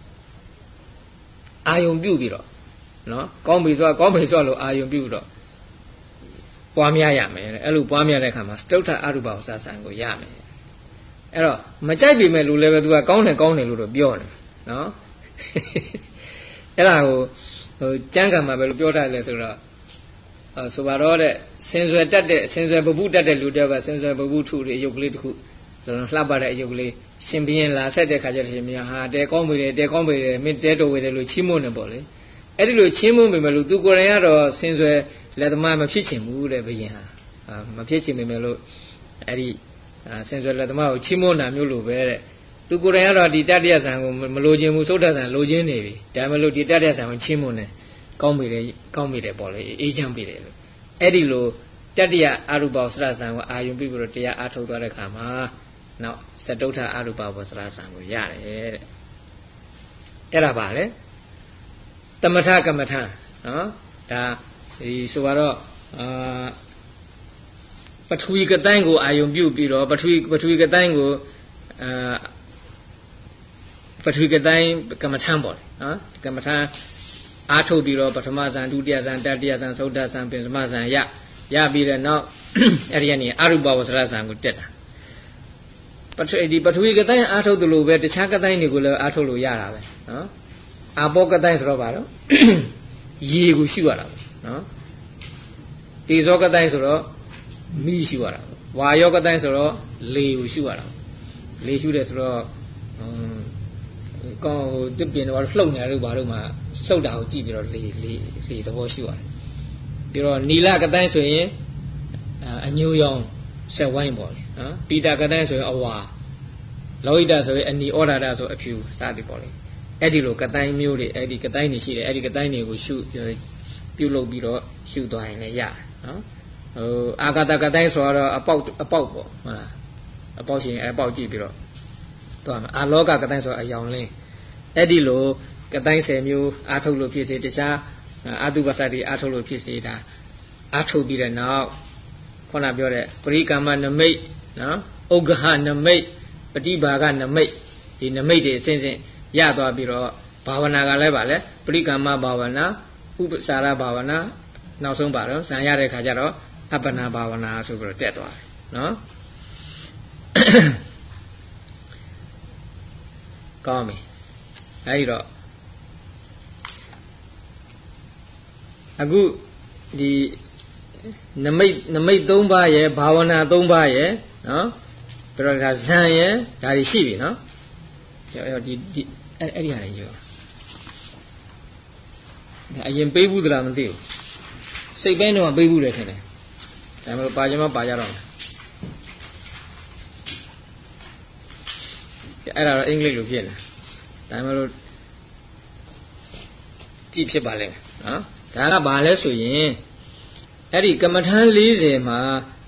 S1: အာယုံပြုတ်ပြီးတော့နော်ကောင်းပြီဆိုလို့အာယုံပြုတ်တော့ပွားများရမယ်အဲ့လိုပွားများတဲ့အခါမှာစတုထအရူပဝဆရဆံကိုရမယ်အဲ့တော့မကြိုက်ပြီမဲ့လူလည်းပဲသူကကောင်းတယ်လို့တော့ပြောတယ်နော်အဲ့ဒါကိုကျမ်းဂန်မှာပဲလို့ပြောထားတယ်ဆိုတော့ဆိုပါတော့တဲ့စင်ဆွယ်တက်တဲ့စင်ဆွယ်ပပုတက်တဲ့လူတယောက်ကစင်ဆွယ်ပပုထုတွေအယုတ်ကလေးတစ်ခုလှပတဲ့အယုတ်ကလေးရှင်ဘီရင်လာဆက်တဲ့ခါကျတော့ရှင်ဘီရင်ဟာတဲကောင်းပြီတယ်မင်းတဲတော်ဝေတယ်လို့ချီးမွမ်းနေပေါ့လေအဲ့ဒီလိုချီးမွမ်းပေမဲ့လို့သူကိုယ်တိုင်ကတော့စင်ဆွယ်လက်သမားမဖြစ်ချင်ဘူးတဲ့ဘီရင်ဟာမဖြစ်ချင်ပေမဲ့လို့အဲ့ဒီစင်ဆွယ်လက်သမားကိုချီးမွမ်းတာမျိုးလိုပဲတဲ့သူကိုယ်တိုင်ကတော့ဒီတတိယဆံကိုမလိုချင်ဘူးသုဒ္ဓဆံလိုချင်နေပြီဒါမှမဟုတ်ဒီတတိယဆံကိုချီးမွမ်းတယ်ကောင်းပြီတယ်ပေါ့လေအေးချမ်းပြီတယ်လို့အဲ့ဒီလိုတတိယအရူပဝဆရဆံကိုအာယုံပြီးတော့တရားအားထုတ်သွားတဲ့ခါမှာနောက်စတုထအရူပဝဆရဆံကိုရတယ်တဲ့အဲ့ဒါပါလေသမထကမ္မထနော်ဒါဒီဆိုတော့ပထဝီကတိုင်းကိုအာယုံပြုပြီးတော့ပထဝီကတိုင်းကိုပထဝီကတိုင်းကမ္မထံပေါ့လေနော်ကမ္မထံအားထုတ်ပြီးတော့ပထမဆံဒုတိယဆံတတိယဆံသုဒ္ဓဆံပင်စမဆံရပြီးတဲ့နောက်အဲ့ဒီကနေအရူပဝဆရဆံကိုတက်တာပထဝီကတိုင်းအားထုတ်သလိုပဲတခြားကတိုင်းတွေကိုလည်းအားထုတ်လို့ရတာပဲနော်အာဘောကတိုင်းဆိုတော့ဗါတော့ရေကိုရှုရတာပဲနော်တေဇောကတိုင်းဆိုတော့မိရှုရတာဝါယောကတိုင်းဆိုတော့လေကိုရှုရတာလေရှုတယ်ဆိုတော့ကောင်းဟိုတစ်ပြင်းတော့လှုပ်နေတယ်လို့ဘာလို့မှလှုပ်တာကိုကြည့်ပြီးတော့လေသဘောရှုရတယ်ပြီးတော့နီလကတိုင်းဆိုရင်အညိုရောင်ဆက်ဝိုင်းပေါ့လေနော်ပိတာကတိုင်းဆိုရင်အဝါလောဟိတဆိုရင်အနီဩဒါဒဆိုအဖြူစသည်ပေါ့လေအဲ့ဒီလိုကတိုင်းမျိုးတွေအဲ့ဒီကတိုင်းတွေရှိတယ်အဲ့ဒီကတိုင်းတွေကိုရှုပြုလုပ်ပြီးတော့ရှုသွားရင်လည်းရတယ်နော်ဟိုအာဂတကတိုင်းဆိုတော့အပေါက်ပေါ့ဟုတ်လားအပေါက်ရှင်အပေါက်ကြည့်ပြီးတော့သွားမှာအာလောကကတိုင်းဆိုအယောင်လင်းအဲ့ဒီလိုကတိုင်း10မျိုးအာထုတ်လို့ဖြစ်စေတခြားအာတုပစတိအာထုတ်လို့ဖြစ်စေဒါအာထုတ်ပြီးတဲ့နောက်ခုနပြောတဲ့ပရိကမ္မနမိတ်နော်ဥက္ခဟနမိတ်ပฏิဘာဂနမိတ်ဒီနမိတ်တွေအစဉ်စဉ်ရသွားပြီးတော့ဘာဝနာကလည်းပါလေပရိကမ္မဘာဝနာဥပစာရဘာဝနာနောက်ဆုံးပါတော့ဇံရတဲ့ခါကျတော့အပ္ပနာဘာဝနာဆိုပြီးတော့တက်သွားတယ်နော်ကောင်းပြီအဲဒီတော့အခုဒီနမိတ်3ပါးရဲ့ဘာဝနာ3ပါးရဲ့နော်ပြီးတော့ဒါဇံရဲ့ဒါတွေရှိပြီနော်ဒီအဲ့ဒီဟာတွေရောအရင်ပေးဘူးသလားမသိဘူးစိတ်ပိုင်းတော့ပေးဘူးတယ်ထင်တယ်ဒါမှမဟုတ်ပါကြမပါကြတော့အဲ့ဒါတော့အင်္ဂလိပ်လိုဖြစ်နေဒါမှမဟုတ်ကြည့်ဖြစ်ပါလိမ့်မယ်နော်ဒါကဘာလဲဆိုရင်အဲ့ဒီကမ္မထံ40မှာ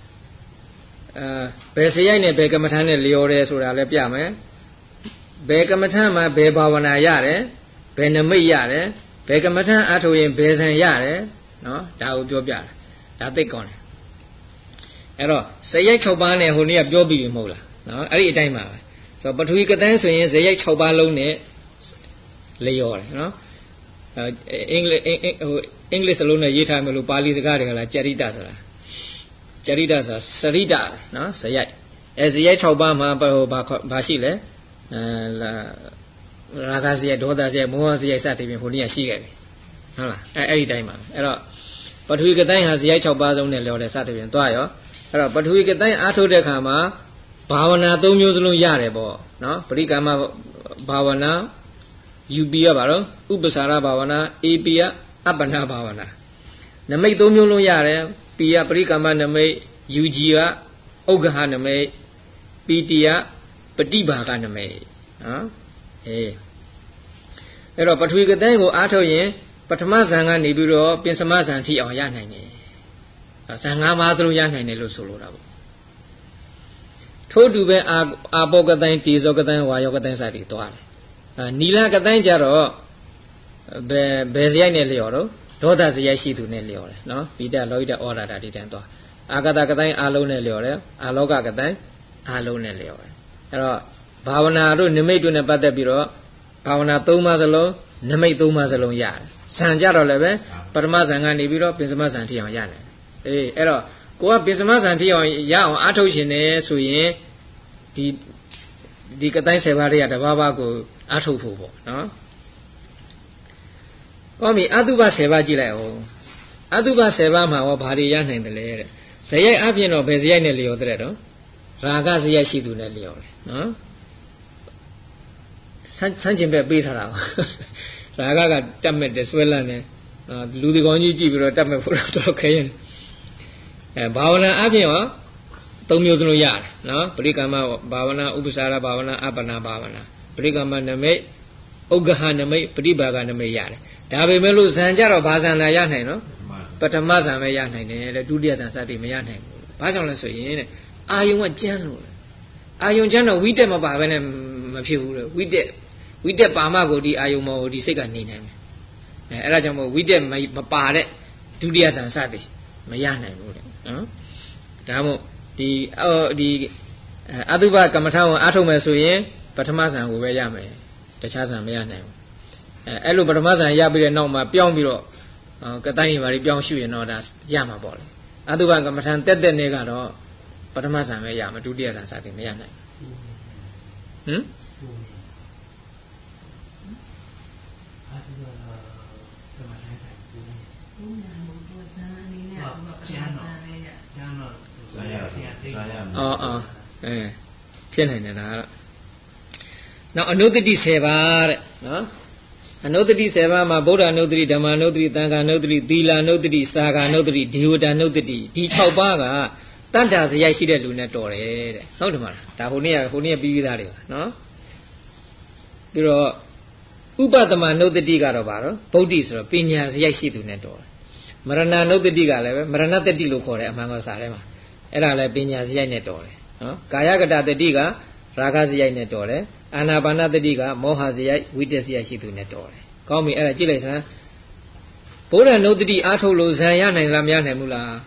S1: ဘယ်စရိုက်နဲ့ဘယ်ကမ္မထံနဲ့လျော်တယ်ဆိုတာလည်းပြမယ်ဘယ်ကမ္မထံမှာဘယ်ဘာဝနာရတယ်ဘယ်နမိတ်ရတယ်ဘယ်ကမ္မထံအထုရင်ဘယ်ဇံရတယ်နော်ဒါကိုပြောပြတာဒါသိကောင်းတယ်အဲ့တော့စရိုက်6ပါးနဲ့ဟိုနေ့ကပြောပြီးပြီမဟုတ်လားနော်အဲ့ဒီအတိုင်းပါပဲဆိုတော့ပထဝီကတန်းဆိုရင်စရိုက်6ပါးလုံးနဲ့လျော်တယ်နော်အင်္ဂလိပ်စလုံးနဲ့ရေးထားမလို့ပါဠိစကားတွေကလားကျရိတဆိုတာကျရိတဆိုတာစရိတနော်စရိုက်စရိုက်6ပါးမှာဘာရှိလဲရာဂစရိုက်ဒေါသစရိုက်မောဟစရိုက်စသဖြင့်ဟိုနေ့ကရှိခဲ့ပြီဟုတ်လားအဲ့ဒီတိုင်းပါအဲ့တော့ပထဝီကတိုင်းဟာစရိုက်6ပါးစုံနဲ့လျော်တယ်စသဖြင့်တွားရောအဲ့တော့ပထဝီကတိုင်းအားထုတ်တဲ့အခါမှာဘာဝနာ3မျိုးစလုံးရတယ်ပေါ့နော်ပရိကာမဘာဝနာယူပီရပါတော့ဥပ္ပစာရဘာဝနာအေပီယအပ္ပနာဘာဝနာနမိတ်3မျိုးလုံးရတယ်ပီယပရိကာမနမိတ်ယူဂျီကဥက္ကဟနမိတ်ပီတိယပฏิဘာကနမိတ်နော်အဲ့တော့ပထဝီကတိုင်းကိုအားထုတ်ရင်ပထမဇန်ကနေပြီးတော့ပင်စမဇန်ထိအောင်ရနိုင်တယ်ဇန်5ပါးသလုံးရနိုင်တယ်လို့ဆိုလိုတာပေါ့ထို့တူပဲအာဘောကတိုင်းတေဇောကတိုင်းဝါယောကတိုင်းစသည်သွားတယ်နီလာကတိုင်းကြတော့ဘယ်စရိုက်နဲ့လျော်တော့ဒေါသစရိုက်ရှိသူနဲ့လျော်တယ်နော်ပိဋကလောဟိတဩရတာဒီတန်းသွားအာဂတကတိုင်းအာလုံးနဲ့လျော်တယ်အာလောကကတိုင်းအာလုံးနဲ့လျော်တယ်အဲ့တော့ဘာဝနာတို့နိမိတ်တို့နဲ့ပတ်သက်ပြီးတော့ဘာဝနာ3ပါးစလုံးနိမိတ်3ပါးစလုံးရတယ်ဇန်ကြတော့လည်းပဲပထမဇန်ကနေပြီးတော့ပင်စမဇန်ထိအောင်ရတယ်အဲ့တော့ကိုကပင်စမဇန်ထိအောင်ရအောင်အားထုတ်ရှင်တယ်ဆိုရင်ဒီကတိုင်း7ပါးတွေကတဘာဘာကိုအားထုတ်ဖို့ပေါ့နော်ကောင်းပြီအတုပ10ပါးကြည့်လိုက်အောင်အတုပ10ပါးမှာဘာတွေရနိုင်တယ်လဲတဲ့ဇယိုက်အပြင်တော့ဘယ်ဇယိုက်နဲ့လျော်တဲ့တော့ရာဂဇယိုက်ရှိသူနဲ့လျော်တယ်နော်ဆန်းကျင်ပဲပေးထားတာရာဂကတတ်မဲ့တယ်ဆွဲလန့်တယ်လူဒီကောင်ကြီးကြည့်ပြီးတော့တတ်မဲ့ဖို့တော့ခဲရင်ဘာဝနာအပြင်ရော3မျိုးစလုံးရတယ်နော်ပရိကမ္မဘာဝနာဥပ္ပစာရဘာဝနာအပ္ပနာဘာဝနာပရိကမ္မနမိတ်ဥက္ကဟနမိတ်ပฏิဘာဂနမိတ်ရတယ်ဒါပေမဲ့လို့ဇန်ကြတော့ဘာဇန်လာရနိုင်နော်ပထမဇန်ပဲရနိုင်တယ်တဲ့ဒုတိယဇန်စသည်မရနိုင်ဘူးဘာကြောင့်လဲဆိုရင်တဲ့အာယုံကကျန်းလို့အာယုံကျန်းတော့ဝိတက်မပါဘဲနဲ့မဖြစ်ဘူးတဲ့ဝိတက်ပါမကိုဒီအာယုံမောဒီစိတ်ကနေနိုင်မယ်အဲ့ဒါကြောင့်မို့ဝိတက်မပါတဲ့ဒုတိယဇန်စသည်မရနိုင်ဘူးတဲ့နော်ဒါမို့ဒီအတုပကမ္မထာကိုအားထုတ်မယ်ဆိုရင်ပထမဇန်ကိုပဲရမယ်တခြားဇန်မရနိုင်ဘူးအဲ့လိုပထမဇန်ရပြီးတဲ့နောက်မှာပြောင်းပြီးတော့ကတိုင်းတွေဘာတွေပြောင်းရှုရင်တော့ဒါရမှာပေါ့လေအတုပကမ္မထာတက်နေကတော့ပထမဇန်ပဲရမယ်ဒုတိယဇန်စသည်မရနိုင်ဟမ်ဖြစ်နိုင်တယ်လားနောက်အနုတ္တိ10ပါးတဲ့နော်အနုတ္တိ10ပါးမှာဗုဒ္ဓအနုတ္တိဓမ္မအနုတ္တိသံဃာအနုတ္တိသီလအနုတ္တိစာဃာအနုတ္တိဒေဝတာအနုတ္တိဒီ6ပါးကတတ္တာစရိုက်ရှိတဲ့လူနဲ့တော်တယ်တဲ့ဟုတ်တယ်မလားဒါဟိုနေ့ပြီးသားတွေပါနော်ပြီးတော့ဥပတမအနုတ္တိကတော့ဘာတော့ဗုဒ္ဓဆိုတော့ပညာစရိုက်ရှိသူနဲ့တော်တယ်မရဏအနုတ္တိကလည်းပဲမရဏတတိလို့ခေါ်တယ်အမှန်ကစာထဲမှာအဲ့ဒါလည်းပညာစရိုက်နဲ့တော်တယ်နော်ကာယကတတတိကရာဂစရိုက်နဲ့တော်တယ်အာနာပါနတတိကမောဟစရိုက်ဝိတက်စရိုက်ရှိသူနဲ့တော်တယ်ကောင်းပြီအဲ့ဒါကြည့်လိုက်စမ်းဘုရားနုတ္တိအားထုတ်လို့ဇံရနိုင်လားမရနိုင်ဘူးလား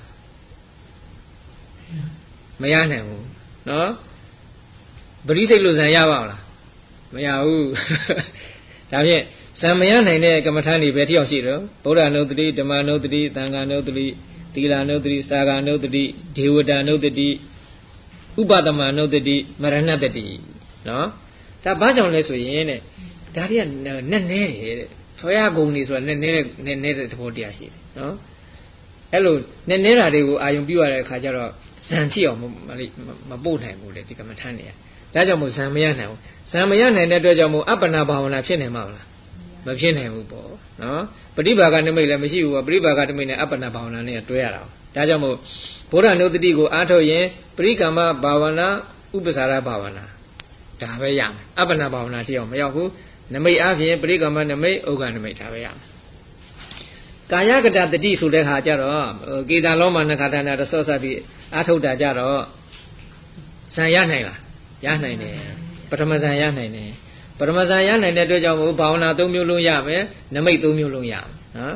S1: မရနိုင်ဘူးနော်ပရိစိတ်လို့ဇံရပါ့မလားမရဘူးဒါဖြင့်ဇံမရနိုင်တဲ့ကမ္မထာတွေပဲထီအောင်ရှိတော့ဗုဒ္ဓနုတ္တိဓမ္မနုတ္တိသံဃာနုတ္တိသီလနုတ္တိစာဃာနုတ္တိဒေဝတာနုတ္တိဥပတမနုတ္တိမရဏတတိနော်ဒါဘာကြောင့်လဲဆိုရင်တဲ့ဒါတွေကနက်နဲတယ်တဲ့ထောရဂုံတွေဆိုတာနက်နေတဲ့သဘောတရားရှိတယ်နော်အဲ့လိုနက်နေတာတွေကိုအာယုံပြုရတဲ့အခါကျတော့ဇန်ထိအောင်မပို့နိုင်ဘူးလေဒီကမ္မထမ်းတွေကဒါကြောင့်မို့ဇန်မရနိုင်ဘူးဇန်မရနိုင်တဲ့အတွက်ကြောင့်မို့အပ္ပနာဘာဝနာဖြစ်နိုင်မှာမလားမဖြစ်နိုင်ဘူးပေါ့နော်ပฏิဘာဂနမိတ်လည်းမရှိဘူးပေါ့ပฏิဘာဂနမိတ်နဲ့အပ္ပနာဘာဝနာနဲ့တွဲရတာဒါကြောင့်မို့ဘုရားနုတ္တိကိုအားထုတ်ရင်ပရိကမ္မဘာဝနာဥပ္ပစာရဘာဝနာဒါပဲရမယ်အပ္ပနာဘာဝနာထိအောင်မရောက်ဘူးနမိတ်အပြင်ပရိကမ္မနမိတ်ဥက္ကနမိတ်ဒါပဲရမယ်ကာယကတတတိဆိုတဲ့ခါကျတော့ကေတာလောမနခါဌာနတသောစသည်အာထုတ်တာကြတော့ဇံရနိုင်လားရနိုင်တယ်ပထမဇံရနိုင်တယ်ပထမဇံရနိုင်တဲ့အတွက်ကြောင့်ဘာဝနာ၃မျိုးလုံးရမယ်နမိတ်၃မျိုးလုံးရမယ်နော်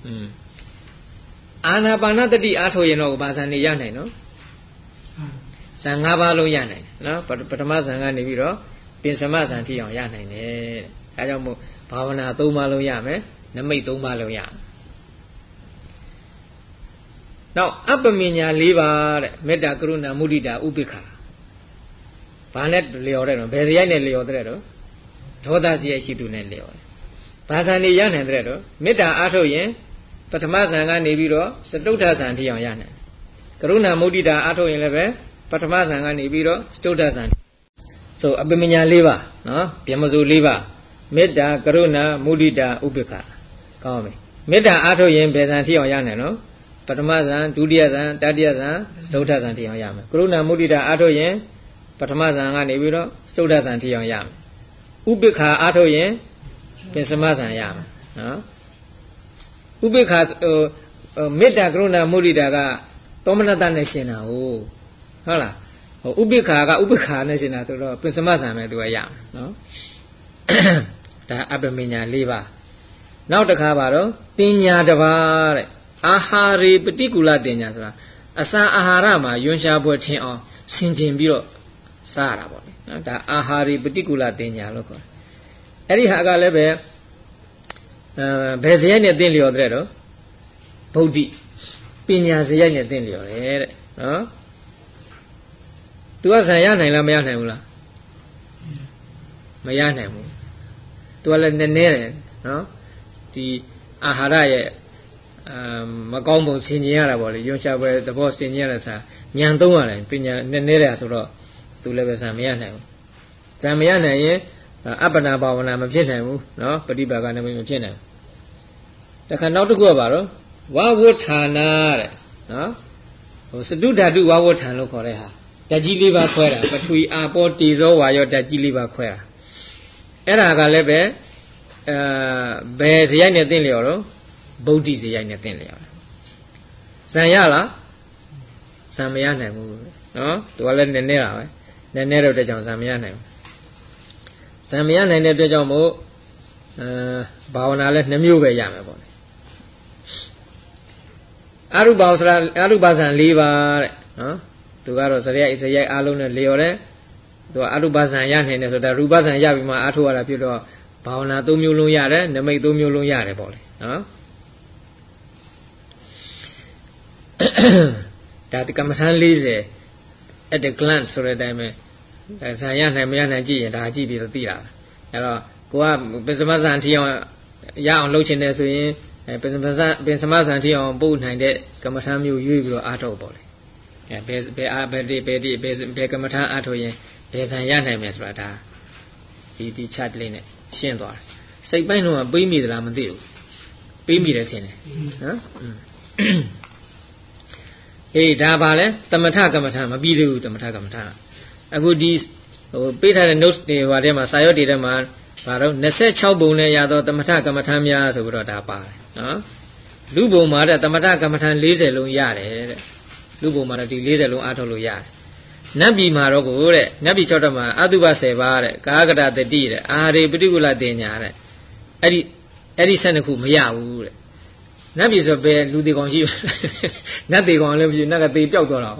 S1: အာနာပါနတတိအာထုတ်ရင်တော့ဘာဇံနေရနိုင်နော်ဇံ၅ပါးလုံးရနိုင်တယ်နော်ပထမဇံကနေပြီးတော့ပင်စမဇံထိအောင်ရနိုင်တယ်ဒါကြောင့်မို့ဘာဝနာ၃ပါးလုံးရမယ်နမိတ်၃ပါးလုံးရမယ်နောက်အပ္ပမညာ၄ပါးတဲ့မေတ္တာကရုဏာမုဒိတာဥပိ္ပခာဘာနဲ့လျော်တဲ့တော့ဘယ်စရိုက်နဲ့လျော်တဲ့တော့ဒေါသစရိုက်ရှိသူနဲ့လျော်တယ်ဘာဇံနေရနိုင်တဲ့တော့မေတ္တာအားထုတ်ရင်ပထမဇံကနေပြီးတော့စတုထဇံထိအောင်ရနိုင်ကရုဏာမုဒိတာအားထုတ်ရင်လည်းပဲပထမဇံကနေပြီးတော့စတုထဇံဆိုအပ္ပမညာ၄ပါးနော်ဗျမစု၄ပါးမေတ္တာကရုဏာမုဒိတာဥပိ္ပခာကောင်းပြီမေတ္တာအားထုတ်ရင်ဘယ်ဇံထိအောင်ရနိုင်နော်ပထမဇံဒုတိယဇံတတိယဇံစတုထဇံထိအောင်ရမယ်ကရုဏာမုဒိတာအားထုတ်ရင်ပထမဇံကနေပြီးတော့စတုထဇံထိအောင်ရမယ်ဥပိ္ပခာအားထုတ်ရင်ပင်စမဇံရမယ်နော်ဥပိ္ပခာမေတ္တာကရုဏာမုဒိတာကသောမနတနဲ့ရှင်တာဟုတ်လားဥပိ္ပခာကဥပိ္ပခာနဲ့ရှင်တာဆိုတော့ပင်စမဇံပဲသူကရမယ်နော်ဒါအပ္ပမညာ၄ပါးနောက်တစ်ခါပါတော့တင်ညာတစ်ပါးတဲ့အာဟာရေပฏิကူလတင်ညာဆိုတာအစာအာဟာရမှာယွန်ရှားပွဲထင်အောင်ဆင်ခြင်ပြီးတော့စားရတာပေါ့လေနော်ဒါအာဟာရေပฏิကူလတင်ညာလို့ခေါ်တယ်အဲ့ဒီဟာကလည်းပဲဘယ်စရိုက်နဲ့သင်လျော်တဲ့တော့ဗုဒ္ဓပညာစရိုက်နဲ့သင်လျော်တယ်တဲ့နော်သူကဇံရနိုင်လားမရနိုင်ဘူးလားမရနိုင်ဘူးသူကလည်းနည်းနည်းတယ်နော်ဒီအာဟာရရဲ့မကောင်းပုံဆင်ခြင်ရတာပေါ့လေယွန်ရှားပွဲသဘောဆင်ခြင်ရတဲ့စာဉာဏ်သုံးရတယ်ပညာနည်းနည်းတယ်ဆိုတော့သူလည်းပဲဇံမရနိုင်ဘူးဇံမရနိုင်ရင်အပ္ပနာဘာဝနာမဖြစ်နိုင်ဘူးနော်ပฏิပါကနမိတ်မဖြစ်နိုင်ဘူးတခါနောက်တစ်ခုကပါတော့ဝဝဋ္ဌာနာတဲ့နော်ဟိုစတုဓာတုဝဝဋ္ဌာန်လို့ခေါ်တဲ့ဟာဓာတ်ကြီး၄ပါးခွဲတာပထဝီအာပေါတေဇောဝါယောဓာတ်ကြီး၄ပါးခွဲတာအဲ့ဒါကလည်းပဲဘယ်ဇယိုက်နဲ့သင်လျော်တော့ဗုဒ္ဓဇယိုက်နဲ့သင်လျော်ဇံရလားဇံမရနိုင်ဘူးနော်သူကလည်းနည်းနည်းတာပဲနည်းနည်းတော့တဲ့ကြောင့်ဇံမရနိုင်ဘူးဇံမရနိုင်တဲ့အတွက်ကြောင့်မို့ဘာဝနာလည်း2မျိုးပဲရမယ်ပေါ့လေအရူပဇံ4ပါးတဲ့နော်သူကတော့ဇယိုက်အားလုံးနဲ့လျော်တယ်သူကအရူပဇံရနိုင်တယ်ဆိုတာရူပဇံရပြီးမှအားထုတ်ရတာဖြစ်တော့ဘာဝနာ3မျိုးလုံးရတယ်နမိတ်3မျိုးလုံးရတယ်ပေါ့လေနော်ဒါကမ္မထမ်း40 at a glance ဆိုတဲ့အတိုင်းပဲဇာရနိုင်မရနိုင်ကြည့်ရင်ဒါကြည့်ပြီးတော့သိတာအဲတော့ကိုကပစ္စမဇန်ထီအောင်ရအောင်လုပ်ချင်တယ်ဆိုရင်ပစ္စမဇန်ထီအောင်ပို့နိုင်တဲ့ကမ္မထမ်းမျိုးရွေးပြီးတော့အားထုတ်ပေါ့လေဘယ်ကမ္မထမ်းအားထုတ်ရင်ဘယ်ဇန်ရနိုင်မယ်ဆိုတာဒါဒီ chart လေးနဲ့ရှင်းသွားတယ်စိတ်ပိုင်းတော့ပေးမိသလားမသိဘူးပေးမိတယ်ထင်တယ်နော်အေးဒါပါလေသမထကမ္မထမပြီးသေးဘူးသမထကမ္မထအခုဒီဟိုပေးထားတဲ့ notes တွေဟိုထဲမှာစာရွက်တွေထဲမှာဘာတော့26ပုံနဲ့ရတော့သမထကမ္မထများဆိုပြီးတော့ဒါပါတယ်နော်လူပုံမှာတဲ့သမထကမ္မထ40လုံးရတယ်တဲ့လူပုံမှာတော့ဒီ40လုံးအားထုတ်လို့ရတယ်နတ်ပြည်မှာတော့ကိုတဲ့နတ်ပြည်6တက်မှာအတုပ10ပါးတဲ့ကာကတတတိတဲ့အာရေပฏิကူလတင်ညာတဲ့အဲ့ဒီ12ခုမရဘူးတဲ့နတ်ပြည်ဆိုဘယ်လူသေးကောင်ရှိနတ်သေးကောင်လည်းမရှိနတ်ကသေပြောက်သွားတာ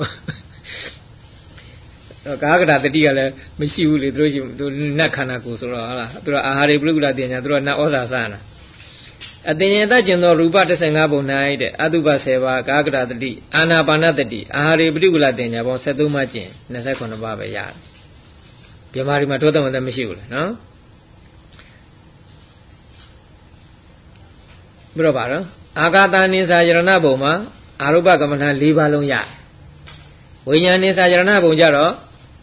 S1: ကာကတတတိကလည်းမရှိဘူးလေသူတို့ရှိသူနတ်ခန္ဓာကိုယ်ဆိုတော့ဟုတ်လားသူတို့အာဟာရေပฏิကူလတင်ညာသူတို့နတ်ဩဇာစားတာအတင်ရင်တတ်ကျင်သောရူပ15ပုံ၌တဲ့အတုပ10ပါးကာကတတတိအာနာပါနတတိအာဟာရေပฏิကူလတင်ညာပေါင်း73မှကျင်29ပါးပဲရတယ်ပြမာဒီမှာထိုးတဲ့ဝန်သက်မရှိဘူးလေနော်ပြီးတော့ပါတော့အာဂတာနိစာယရဏဘုံမှာအာရုပကမ္မဋ္ဌာန်း4ပါးလုံးရတယ်ဝိညာဉ်နိစာယရဏဘုံကြတော့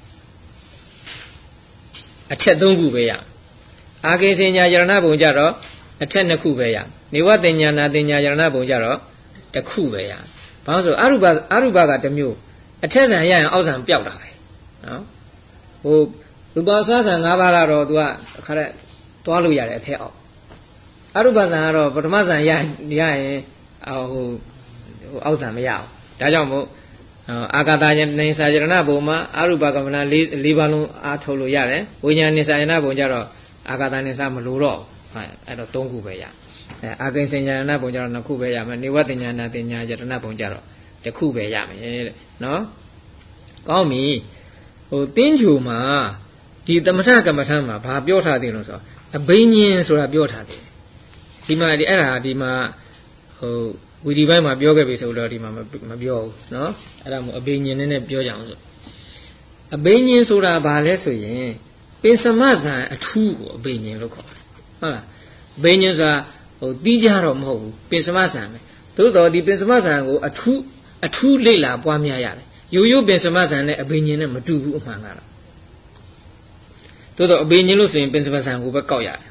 S1: အထက်3ခုပဲရအာကေစဉ္ညာယရဏဘုံကြတော့အထက်2ခုပဲရနေဝတင်ညာနာတင်ညာယရဏဘုံကြတော့1ခုပဲရဘာလို့ဆိုအရူပကတစ်မျိုးအထက်ဆံရရင်အောက်ဆံပျောက်တာပဲနော်ဟိုရူပဆဆံ5ပါးကတော့ तू ကအခါတဲ့သွားလို့ရတယ်အထက်အောက်အရူပဆံကတော့ပထမဆံရရင်အောက်ဆံမရအောင်ဒါကြောင့်မို့အာဂတနေစာယရဏဘုံမှာအရူပကမ္မနာ၄ပါးလုံးအားထုတ်လို့ရတယ်ဝိညာဉ်နေစာယရဏဘုံကျတော့အာဂတနေစာမလို့တော့အဲ့တော့၃ခုပဲရအာကိဉ္စဉ္ညာရဏဘုံကျတော့2ခုပဲရမယ်နေဝတ္တဉာဏတင်ညာယရဏဘုံကျတော့1ခုပဲရမယ်တဲ့နော်ကောင်းပြီတင်းချိုမှာဒီသမထကမ္မထမှာဘာပြောထားသေးလို့ဆိုတော့အဘိညာဉ်ဆိုတာပြောထားသေးတယ်ဒီမှာဒီအဲ့ဒါဒီမှာဝီဒီပိုင်းမှာပြောခဲ့ပြီဆိုတော့ဒီမှာမပြောဘူးเนาะအဲ့ဒါမို့အဘိညာဉ်နဲ့ပြောကြအောင်ဆိုအဘိညာဉ်ဆိုတာဘာလဲဆိုရင်ပင်စမဇံအထူးကိုအဘိညာဉ်လို့ခေါ်တယ်ဟုတ်လားအဘိညာဉ်ဆိုတာတီးကြတော့မဟုတ်ဘူးပင်စမဇံပဲသို့တော်ဒီပင်စမဇံကိုအထူးလေ့လာပွားများရတယ်ရိုးရိုးပင်စမဇံနဲ့အဘိညာဉ်နဲ့မတူဘူးအမှန်ကတော့သို့တော်အဘိညာဉ်လို့ဆိုရင်ပင်စမဇံကိုပဲကောက်ရတယ်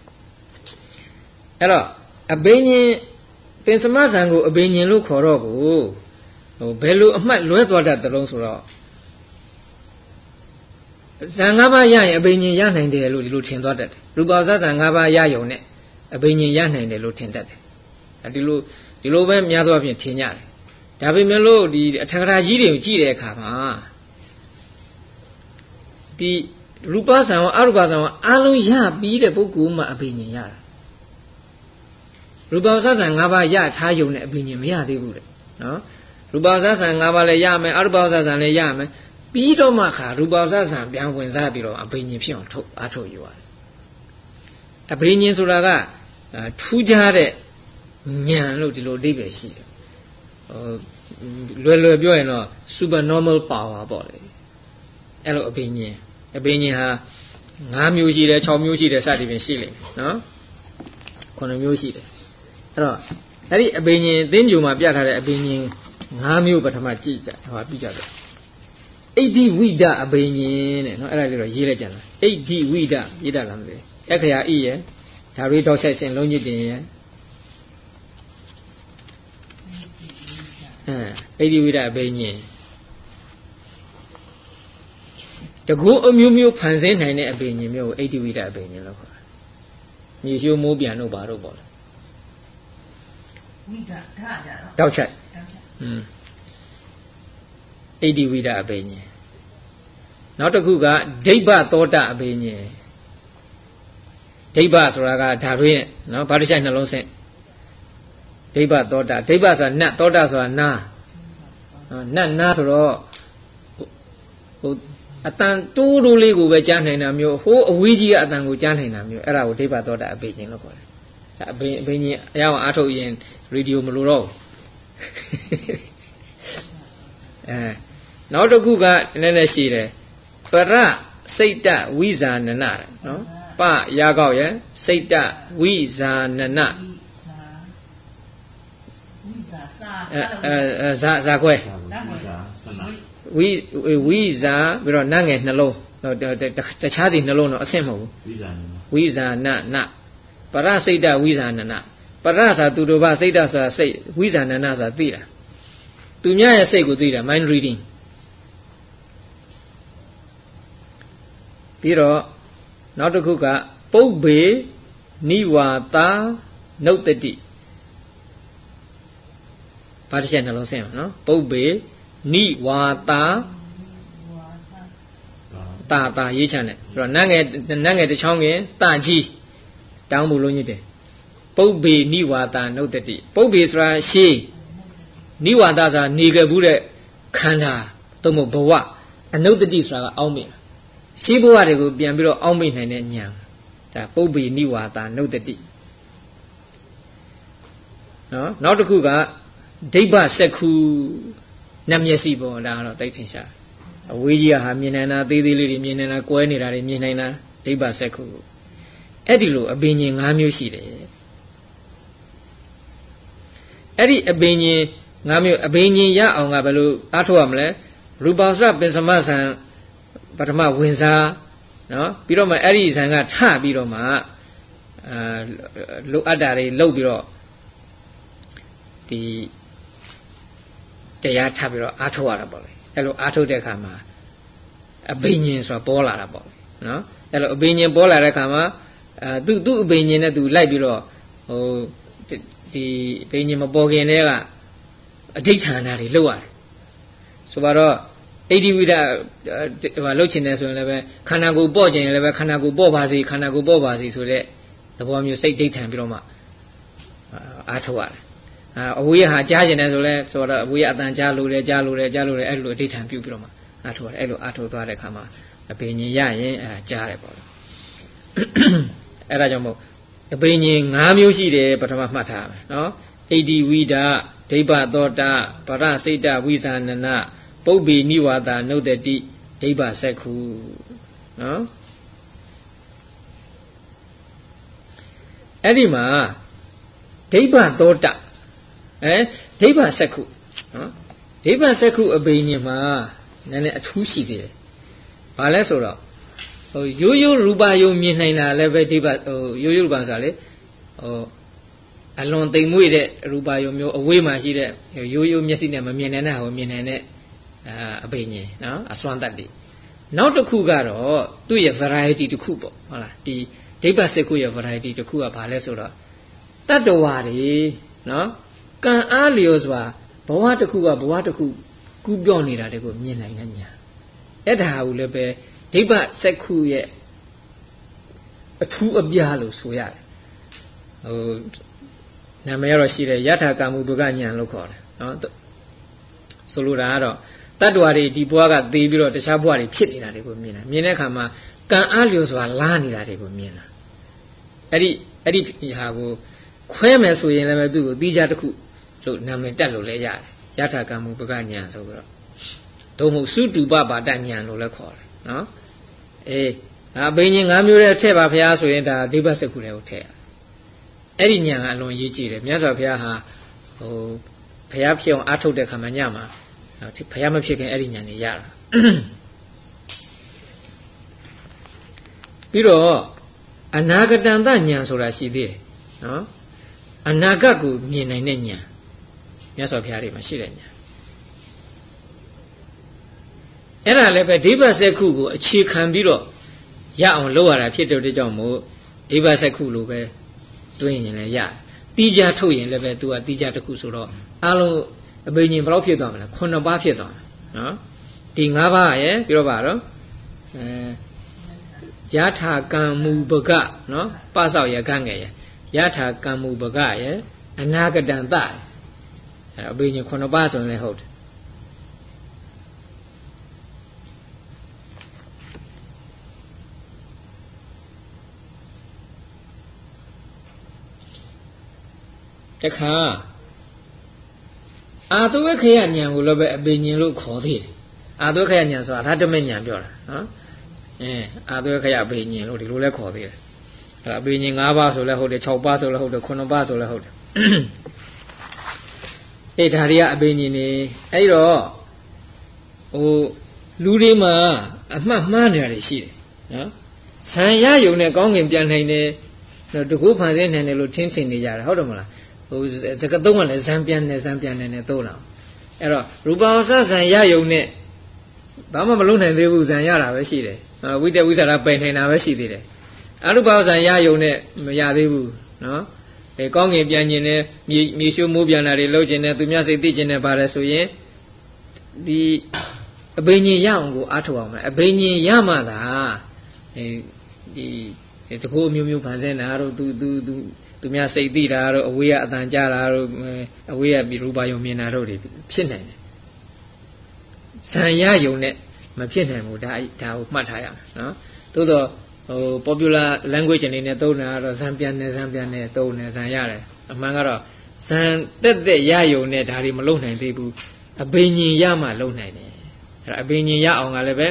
S1: အဲ့တော့အဘိညာဉ်ပင်စမဇံကိုအဘိညာဉ်လို့ခေါ်တော့ကိုဘယ်လိုအမှတ်လွဲသွားတတ်တယ်လို့ဆိုတော့ဇံ၅ပါးရရင်အဘိညာဉ်ရနိုင်တယ်လို့ဒီလိုထင်သွားတတ်တယ်ရူပဇဇံ၅ပါးရယုံနဲ့အဘိညာဉ်ရနိုင်တယ်လို့ထင်တတ်တယ်ဒီလိုပဲများသောအားဖြင့်ထင်ကြတယ်ဒါပေမဲ့လို့ဒီအထက်ကရာကြီးတွေကိုကြည့်တဲ့အခါမှာဒီရူပဇံရောအရူပဇံရောအားလုံးရပြီးတဲ့ပုဂ္ဂိုလ်မှအဘိညာဉ်ရတာရူပဇဇံ၅ပါးရထားယုံနဲ့အဘိညာဉ်မရသေးဘူးတဲ့နော်ရူပဇဇံ၅ပါးလည်းရမယ်အရူပဇဇံလည်းရမယ်ပြီးတော့မှခါရူပဇဇံပြန်ဝင်စားပြီးတော့အဘိညာဉ်ဖြစ်အောင်အားထုတ်ယူရတယ်အဘိညာဉ်ဆိုတာကထူးခြားတဲ့ဉာဏ်လို့ဒီလိုအဓိပ္ပာယ်ရှိတယ်လွယ်ပြောရင်တော့ super normal power ပေါ့လေအဲ့လိုအဘိညာဉ်ဟာ5မျိုးရှိတယ်6မျိုးရှိတယ်စသည်ဖြင့်ရှိလိမ့်မယ်နော်9မျိုးရှိတယ်အဲ့တော့အဲ့ဒီအဘိညာဉ်သင်္ကြန်မှာပြထားတဲ့အဘိညာဉ်5မျိုးပထမကြည့်ကြဟောပြီးကြတယ်ဣတိဝိဒအဘိညာဉ်တဲ့နော်အဲ့ဒါလေးတော့ရေးလိုက်ကြတာဣတိဝိဒရေးတာလားမသိအခရာဣရဲ့ဓာရီတော်ဆက်ရှင်လုံးညစ်တင်ရဲ့ဣတိဝိဒအဘိညာဉ်တကူအမျိုးမျိုးဖန်ဆင်းနိုင်တဲ့အဘိညာဉ်မျိုးကိုဣတိဝိဒအဘိညာဉ်လို့ခေါ်တယ်မြေရှိုးမိုးပြန်တို့ဘာတို့ပေါ့လေဝိဒဒါကြတော့တောက်ချက်ဣတိဝိဒအဘိညာဉ်နောက်တစ်ခုကဒိဗ္ဗသောတအဘိညာဉ်ဒိဗ္ဗဆိုတာကဓာတွင်းနော်ဘာတစ်ချက်နှလုံးဆင့်ဒိဗ္ဗသောတဒိဗ္ဗဆိုတာနတ်သောတဆိုတာနာနာဆိုတော့အတန်တိုးတိုးလေးကိုပဲကြားနိုင်တာမျိုးဟိုးအဝေးကြီးကအတန်ကိုကြားနိုင်တာမျိုးအဲ့ဒါကိုဒိဗ္ဗသောတအဘိညာဉ်လို့ခေါ်တယ်ဒါအဘိညာဉ်အရာအားထုတ်ရင်ရေဒီယိုမလိုတော့ဘူးနောက်တစ်ခုကနည်းနည်းရှိတယ်ပရစိတ်တဝိဇာနနနော်ပရာကောက်ရယ်စိတ်တဝိဇာနနဇာခွဲဝိဇာပြီးတော့နတ်ငယ်နှလုံးတခြားစီနှလုံးတော့အဆင့်မဟုတ်ဘူးဝိဇာနနပရစိတ်တဝိဇာနနပရဆိုတာသူတို့ဘာစိတ်တဆိုတာစိတ်ဝိဇာနနဆိုတာသိတာသူများရဲ့စိတ်ကိုသိတာ mind reading ပြီးတော့နောက်တစ်ခုကပုပ္ပေနိဝါတာနုတ္တိဘာတစ်ချက်နှလုံးဆင်းအောင်နော်ပုပ္ပေနိဝါတာတာရေးချမ်းတယ်ပြီးတော့နတ်ငယ်တစ်ချောင်းကတာကြီးတောင်းဖို့လုံးညစ်တယ်ပုပ္ပေနိဝါတာနုတ္တိပုပ္ပေဆိုတာရှေးနိဝါဒဆိုတာနေခဲ့ဘူးတဲ့ခန္ဓာသို့မဟုတ်ဘဝအနုတ္တိဆိုတာကအောင်းမိတာရှင်းဘဝတွေကိုပြန်ပြီးတော့အောင်းမိနိုင်တဲ့ဉာဏ်ဒါပုပ္ပေနိဝါဒနုတ္တိနော်နောက်တစ်ခုကဒိဗ္ဗစက္ခုနတ်မျက်စိပေါ်ဒါကတော့သိထင်ရှားအဝေးကြီးဟာမြင်နိုင်တာသေးသေးလေးတွေမြင်နိုင်တာကွဲနေတာတွေမြင်နိုင်တာဒိဗ္ဗစက္ခုအဲ့ဒီလိုအဘိညာဉ်5မျိုးရှိတယ်အဲ့ဒီအဘိညာဉ်5မျိုးအဘိညာဉ်ရအောင်ကဘယ်လိုအားထုတ်ရမလဲရူပစပင်စမဇံပထမဝင်စားနော်ပြီးတော့မှအဲ့ဒီဇံကထပြီးတော့မှလိုအပ်တာတွေလုပ်ပြီးတော့ဒီတရားထပ်ပြီးတော့အားထုတ်ရတာပေါ့လေအဲ့လိုအားထုတ်တဲ့အခါမှာအဘိညာဉ်ဆိုတာပေါ်လာတာပေါ့လေနော်အဲ့လိုအဘိညာဉ်ပေါ်လာတဲ့အခါမှာသူ့အဘိညာဉ်နဲ့သူလိုက်ပြီးတော့ဟိုဒီဘိညာဉ်မပေါ်ခင်တည်းကအဋိဌာဏတွေလောက်ရတယ်ဆိုတော့ဣတိဝိဒလှုပ်ချင်တယ်ဆိုရင်လည်းပဲခန္ဓာကိုယ်ပေါ့ခြင်းလည်းပဲခန္ဓာကိုယ်ပေါ့ပါစေခန္ဓာကိုယ်ပေါ့ပါစေဆိုတဲ့သဘောမျိုးစိတ်ဒိဋ္ဌံပြီးတော့မှအားထုတ်ရတယ်အဝိယဟာကြားကျင်တယ်ဆိုလဲဆိုတော့အဝိယအတန်ကြားလို့တယ်အဲ့လိုအဋိဌံပြုပြီးတော့မှအားထုတ်ရတယ်အဲ့လိုအားထုတ်သွားတဲ့အခါမှာအပင်ញင်ရရင်အဲ့ဒါကြားတယ်ပေါ့လေအဲ့ဒါကြောင့်မို့အပင်ញင်၅မျိုးရှိတယ်ပထမမှတ်ထားရမယ်နော်ဣတိဝိဒဒိဗ္ဗသောတာပရစိတ်တဝိဇာနနပုပ္ပိနိဝါဒနုတ္တိဒိဗ္ဗစက္ခုနော်အဲ့ဒီမှာဒိဗ္ဗသောတာဒိဗ္ဗစက္ခုနော်ဒိဗ္ဗစက္ခုအပင်ញင်မှာနည်းနည်းအထူးရှိသေးတယ်ဘာလဲဆိုတော့ရိုးရိုးရူပယုံမြင်နိုင်တာလည်းပဲဒိဗ္ဗရိုးရိုးရူပဆိုတာလေအလွန်သိမ်မွေ့တဲ့ရူပယုံမျိုးအဝေးမှာရှိတဲ့ရိုးရိုးမျက်စိနဲ့မမြင်နိုင်တဲ့ဟာကိုမြင်နိုင်တဲ့အပင်ញင်နော်အစွမ်းတတ်တယ်နောက်တစ်ခုကတော့သူ့ရဲ့ variety တစ်ခုပေါ့ဟုတ်လားဒီဒိဗ္ဗစက္ခုရဲ့ variety တစ်ခုကဘာလဲဆိုတော့တတ္တဝါတွေနော်ကံအားလျော်စွာဘဝတစ်ခုကဘဝတစ်ခုကူးပြောင်းနေတာတွေကိုမြင်နိုင်တဲ့ညာအဲ့ဒါကိုလည်းပဲဒိဗ္ဗစက္ခုရဲ့အထူးအပြားလို့ဆိုရတယ်နာမည်တော့ရှိတယ်ယထာကာမုပကညာလို့ခေါ်တယ်နော်ဆိုလိုတာကတော့တတ္တဝါတွေဒီဘဝကသေပြီးတော့တခြားဘဝတွေဖြစ်နေတာတွေကိုမြင်တာမြင်တဲ့အခါမှာကံအားလျော်စွာလားနေတာတွေကိုမြင်တာအဲ့ဒီဟာကိုခွဲမယ်ဆိုရင်လည်းသူ့ကိုသီးခြားတစ်ခုလို့နာမည်တက်လို့လည်းရတယ်ယထာကာမုပကညာဆိုပြီးတော့ဒုံမို့စုတုပပါဒညာလို့လည်းခေါ်တယ်နော်အဘိညာဉ်၅မျိုးတည်းထည့်ပါဘုရားဆိုရင်ဒါဒိဗ္ဗစက္ခုတွေကိုထည့်ရအဲ့ဒီညာကအလွန်ရေးကြည့်တယ်မြတ်စွာဘုရားဟာဘုရားဖြစ်အောင်အားထုတ်တဲ့ခါမှာညမှာဘုရားမဖြစ်ခင်အဲ့ဒီညာနေရတာပြီးတော့အနာဂတံတညာဆိုတာရှိသေးတယ်နော်အနာဂတ်ကိုမြင်နိုင်တဲ့ညာမြတ်စွာဘုရားတွေမှာရှိတဲ့ညာအဲ့ဒါလည်းပဲဒိဗ္ဗစက္ခုကိုအခြေခံပြီးတော့ရအောင်လုပ်ရတာဖြစ်တဲ့ကြောင့်မို့ဒိဗ္ဗစက္ခုလိုပဲတွင်းရင်လည်းရတီးကြထုတ်ရင်လည်းပဲသူကတီးကြတစ်ခုဆိုတော့အလုံးအပင်ញင်ဘယ်လောက်ဖြစ်သွားမလဲ9ပါးဖြစ်သွားနော်ဒီ9ပါးရယ်ပြီးတော့ပါတော့ယထာကံမူပကနော်ပဆောက်ရခန့်ငယ်ရယ်ယထာကံမူပကရယ်အနာဂတံတအဲ့အပင်ញင်9ပါးဆိုရင်လည်းဟုတ်တယ်တခါအာသဝေခယဉာဏ်ကိုလည်းပဲအပင်ဉာဏ်လို့ခေါ်သေးတယ်အာသဝေခယဉာဏ်ဆိုတာဓာတမေဉာဏ်ပြောတာနော်အာသဝေခယအပင်ဉာဏ်လို့ဒီလိုလည်းခေါ်သေးတယ်အဲ့ဒါအပင်ဉာဏ်၅ပါးဆိုလည်းဟုတ်တယ်6ပါးဆိုလည်းဟုတ်တယ်9ပါးဆိုလည်းဟုတ်တယ်အဲ့ဒါတွေကအပင်ဉာဏ်နေအဲ့တော့လူတွေမှာအမှတ်မှားနေတာတွေရှိတယ်နော်ဇံရယုံနဲ့ကောင်းကင်ပြန်နိုင်တယ်တကူဖန်ဆင်းနိုင်တယ်လို့ထင်နေကြတာဟုတ်တယ်မလားစကသုံးကလည်းဇံပြန်နေနဲ့သုံးလာအဲ့တော့ရူပဝဆဇံရယုံနဲ့ဘာမှမလုပ်နိုင်သေးဘူးဇံရတာပဲရှိတယ်ဝိတ္တဝိသရာပယ်နိုင်တာပဲရှိသေးတယ်အရူပဝဇံရယုံနဲ့မရသေးဘူးနော်ကောင်းကင်ပြန်ခြင်းနဲ့မြေရှိုးမိုးပြန်တာတွေလုပ်ခြင်းနဲ့သူများစိတ်သိခြင်းနဲ့ပါတယ်ဆိုရင်ဒီအဘိညာဉ်ရအောင်ကိုအားထုတ်အောင်မယ်အဘိညာဉ်ရမှသာဒီတကူအမျိုးမျိုးဖန်ဆင်းတာတို့သူများစိတ်သိတာတို့အဝေးကအတန်ကြားတာတို့အဝေးကရူပယုံမြင်တာတို့တွေဖြစ်နိုင်တယ်ဇံရယုံနဲ့မဖြစ်နိုင်ဘူးဒါကိုမှတ်ထားရမယ်နော်သို့တော့popular language အနေနဲ့သုံးတာကတော့ဇံပြန်နေသုံးနေဇံရတယ်အမှန်ကတော့ဇံတက်ရယုံနဲ့ဒါတွေမလုံနိုင်သေးဘူးအဘိညာဉ်ရမှလုံနိုင်တယ်အဲ့ဒါအဘိညာဉ်ရအောင်ကလည်းပဲ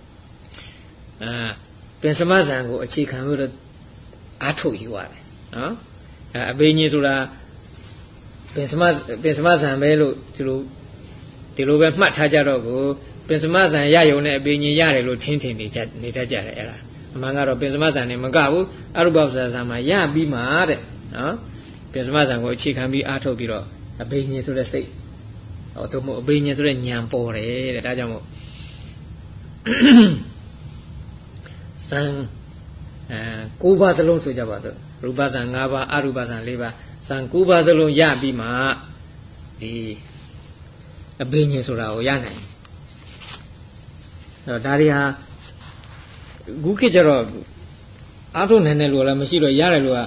S1: ပင်စမဇံကိုအခြေခံပြီးတော့အားထုတ်ယူရတယ်နော်အဘိညာဉ်ဆိုတာပင်စမဇံပဲလို့ဒီလိုပဲမှတ်ထားကြတော့ကိုပင်စမဇံရယုံနဲ့အဘိညာဉ်ရတယ်လို့ထင်နေတတ်ကြတယ်အဲ့ဒါအမှန်ကတော့ပင်စမဇံနဲ့မကဘူးအရူပဇံမှာရပြီးမှတဲ့နော်ပင်စမဇံကိုအခြေခံပြီးအားထုတ်ပြီးတော့အဘိညာဉ်ဆိုတဲ့စိတ်တို့မို့အဘိညာဉ်ဆိုတဲ့ဉာဏ်ပေါ်တယ်တဲ့ဒါကြောင့်မို့ဇံ9ပါးစလုံးဆိုကြပါစို့ရူပဇံ5ပါးအရူပဇံ4ပါးစံ9ပါးစလုံးရပြီးမှဒီအဘိညာဉ်ဆိုတာကိုရနိုင်တယ်ဒါတွေဟာခုခေတ်ကျတော့အားထုတ်နိုင်တဲ့လူကလည်းမရှိတော့ရတယ်လူက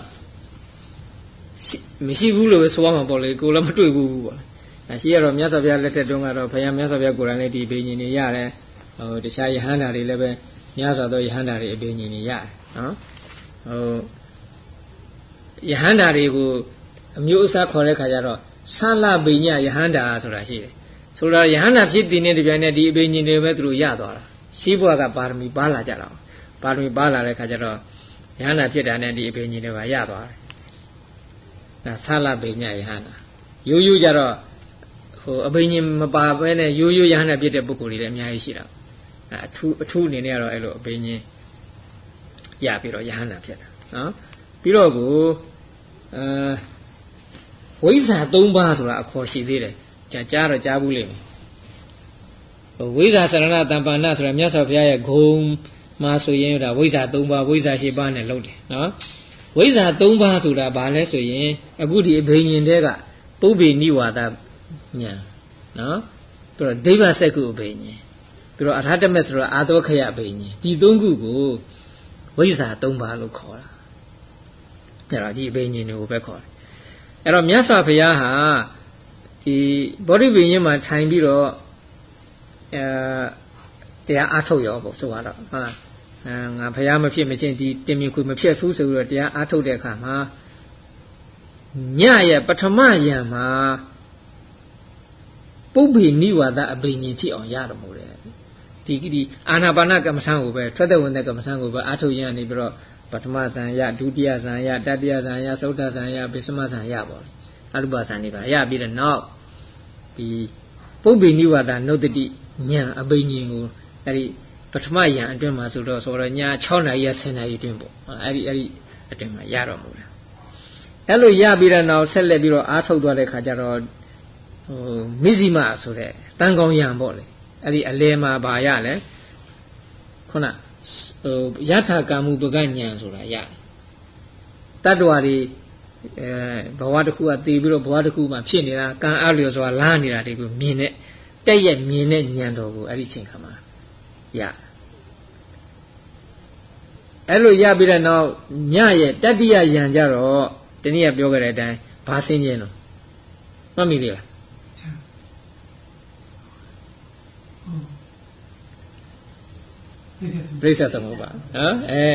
S1: မရှိဘူးလို့ပဲဆိုရမှာပေါ့လေကိုလည်းမတွေ့ဘူးပေါ့ရှိရတော့မြတ်စွာဘုရားလက်ထက်တုန်းကတော့ဘုရားမြတ်စွာဘုရားကိုယ်တိုင်လည်းဒီအဘိညာဉ်တွေရတယ်တခြားယဟန္တာတွေလည်းပဲများစွာသောယဟန္တာတွေအဘိညာဉ်တွေရတယ်နော်ယဟန္တာတွေကိုအမျိုးအစားခေါ်တဲ့ခါကျတော့ဆလဘိညယဟန္တာဆိုတာရှိတယ်ဆိုတော့ယဟန္တာဖြစ်တည်နေတဲ့ပြန်နဲ့ဒီအဘိညာဉ်တွေပဲသူတို့ရသွားတာရှိဘွားကပါရမီပါလာကြတာပါရမီပါလာတဲ့ခါကျတော့ယဟန္တာဖြစ်တာနဲ့ဒီအဘိညာဉ်တွေပါရသွားတယ်ဒါဆလဘိညယဟန္တာရိုးရိုးကြတော့အဘိညာဉ်မပါဘဲနဲ့ရိုးရိုးယဟန္တာဖြစ်တဲ့ပုဂ္ဂိုလ်တွေလည်းအများကြီးရှိတာအထူးအနေနဲ့ကတော့အဲ့လိုအဘိညာဉ်ရပြီးတော့ယဟန္တာဖြစ်တာနော်ပြီးတော့ကိုဝိဇ္ဇာ၃ပါးဆိုတာအခေါ်ရှိသေးတယ်ကြားတော့ကြားဘူးလိမ့်မယ်ဝိဇ္ဇာစရဏတမ္ပန္နဆိုတာမြတ်စွာဘုရားရဲ့ဂုံမှာဆိုရင်ဒါဝိဇ္ဇာ၃ပါးဝိဇ္ဇာ၈ပါးနဲ့လုပ်တယ်နော်ဝိဇ္ဇာ၃ပါးဆိုတာဘာလဲဆိုရင်အခုဒီအဘိညာဉ်တဲကပုဗ္ဗေနိဝါဒညာနော်ပြီးတော့ဒိဗ္ဗစက္ကုအဘိညာဉ်ပြီးတော့အရဟတမက်ဆိုတာအာသောခယအဘိညာဉ်ဒီ၃ခုကိုဝိဇ္ဇာ၃ပါးလို့ခေါ်တာအဲ့တော့ဒီအဘိညာဉ်တွေကိုပဲခေါ်တယ်အဲ့တော့မြတ်စွာဘုရားဟာဒီဗောဓိပင်ရင်မှာထိုင်ပြီးတော့တရားအားထုတ်ရောပေါ့ဆိုတော့ဟုတ်လားငါဘုရားမဖြစ်မချင်းဒီတင်မြင်ခွေမဖြစ်ဘူးဆိုပြီးတော့တရားအားထုတ်တဲ့အခါမှာညရဲ့ပထမယံမှာပုဗ္ဗေနိဝါဒအဘိညာဉ်ဖြစ်အောင်ရတော်မူတယ်ဒီအာနာပါနကမ္မထံကိုပဲထွက်တဲ့ဝင်တဲ့ကမ္မထံကိုပဲအားထုတ်ရနေပြီးတော့ပထမဇံရဒုတိယဇံရတတိယဇံရသုဒ္ဓဇံရပစ္စမဇံရပေါ့အရုပဇံတွေပါရပြီးတော့နောက်ဒီပုဗ္ဗေနိဝါဒနုတ္တိဉာဏ်အဘိညာဉ်ကိုအဲ့ဒီပထမယံအတွင်းမှာဆိုတော့ည6နာရီ10နာရီအတွင်းပေါ့အဲ့ဒီအတွင်းမှာရတော်မူတယ်အဲ့လိုရပြီးတော့နောက်ဆက်လက်ပြီးတော့အားထုတ်သွားတဲ့ခါကျတော့မိဇိမဆိုတဲ့တန်ကောင်းယံပေါ့လေအဲ့ဒီအလဲမှာဗာရလဲခုနယထာကာမှုပကဉ္ဉံဆိုတာရတယ်တတ္တဝါတွေဘဝတစ်ခုကတည်ပြီးတော့ဘဝတစ်ခုမှာဖြစ်နေတာကံအလျော်စွာလားနေတာတွေကိုမြင်တဲ့တက်ရဲ့မြင်တဲ့ဉာဏ်တော်ကိုအဲ့ဒီချိန်ခါမှာရအဲ့လိုရပြီးတဲ့နောက်ညရဲ့တတိယယံကြတော့ဒီနေ့ကပြောခဲ့တဲ့အတိုင်းဘာစင်းခြင်းလို့မှတ်မိသေးလားပြိဿသမုပ္ပါနော်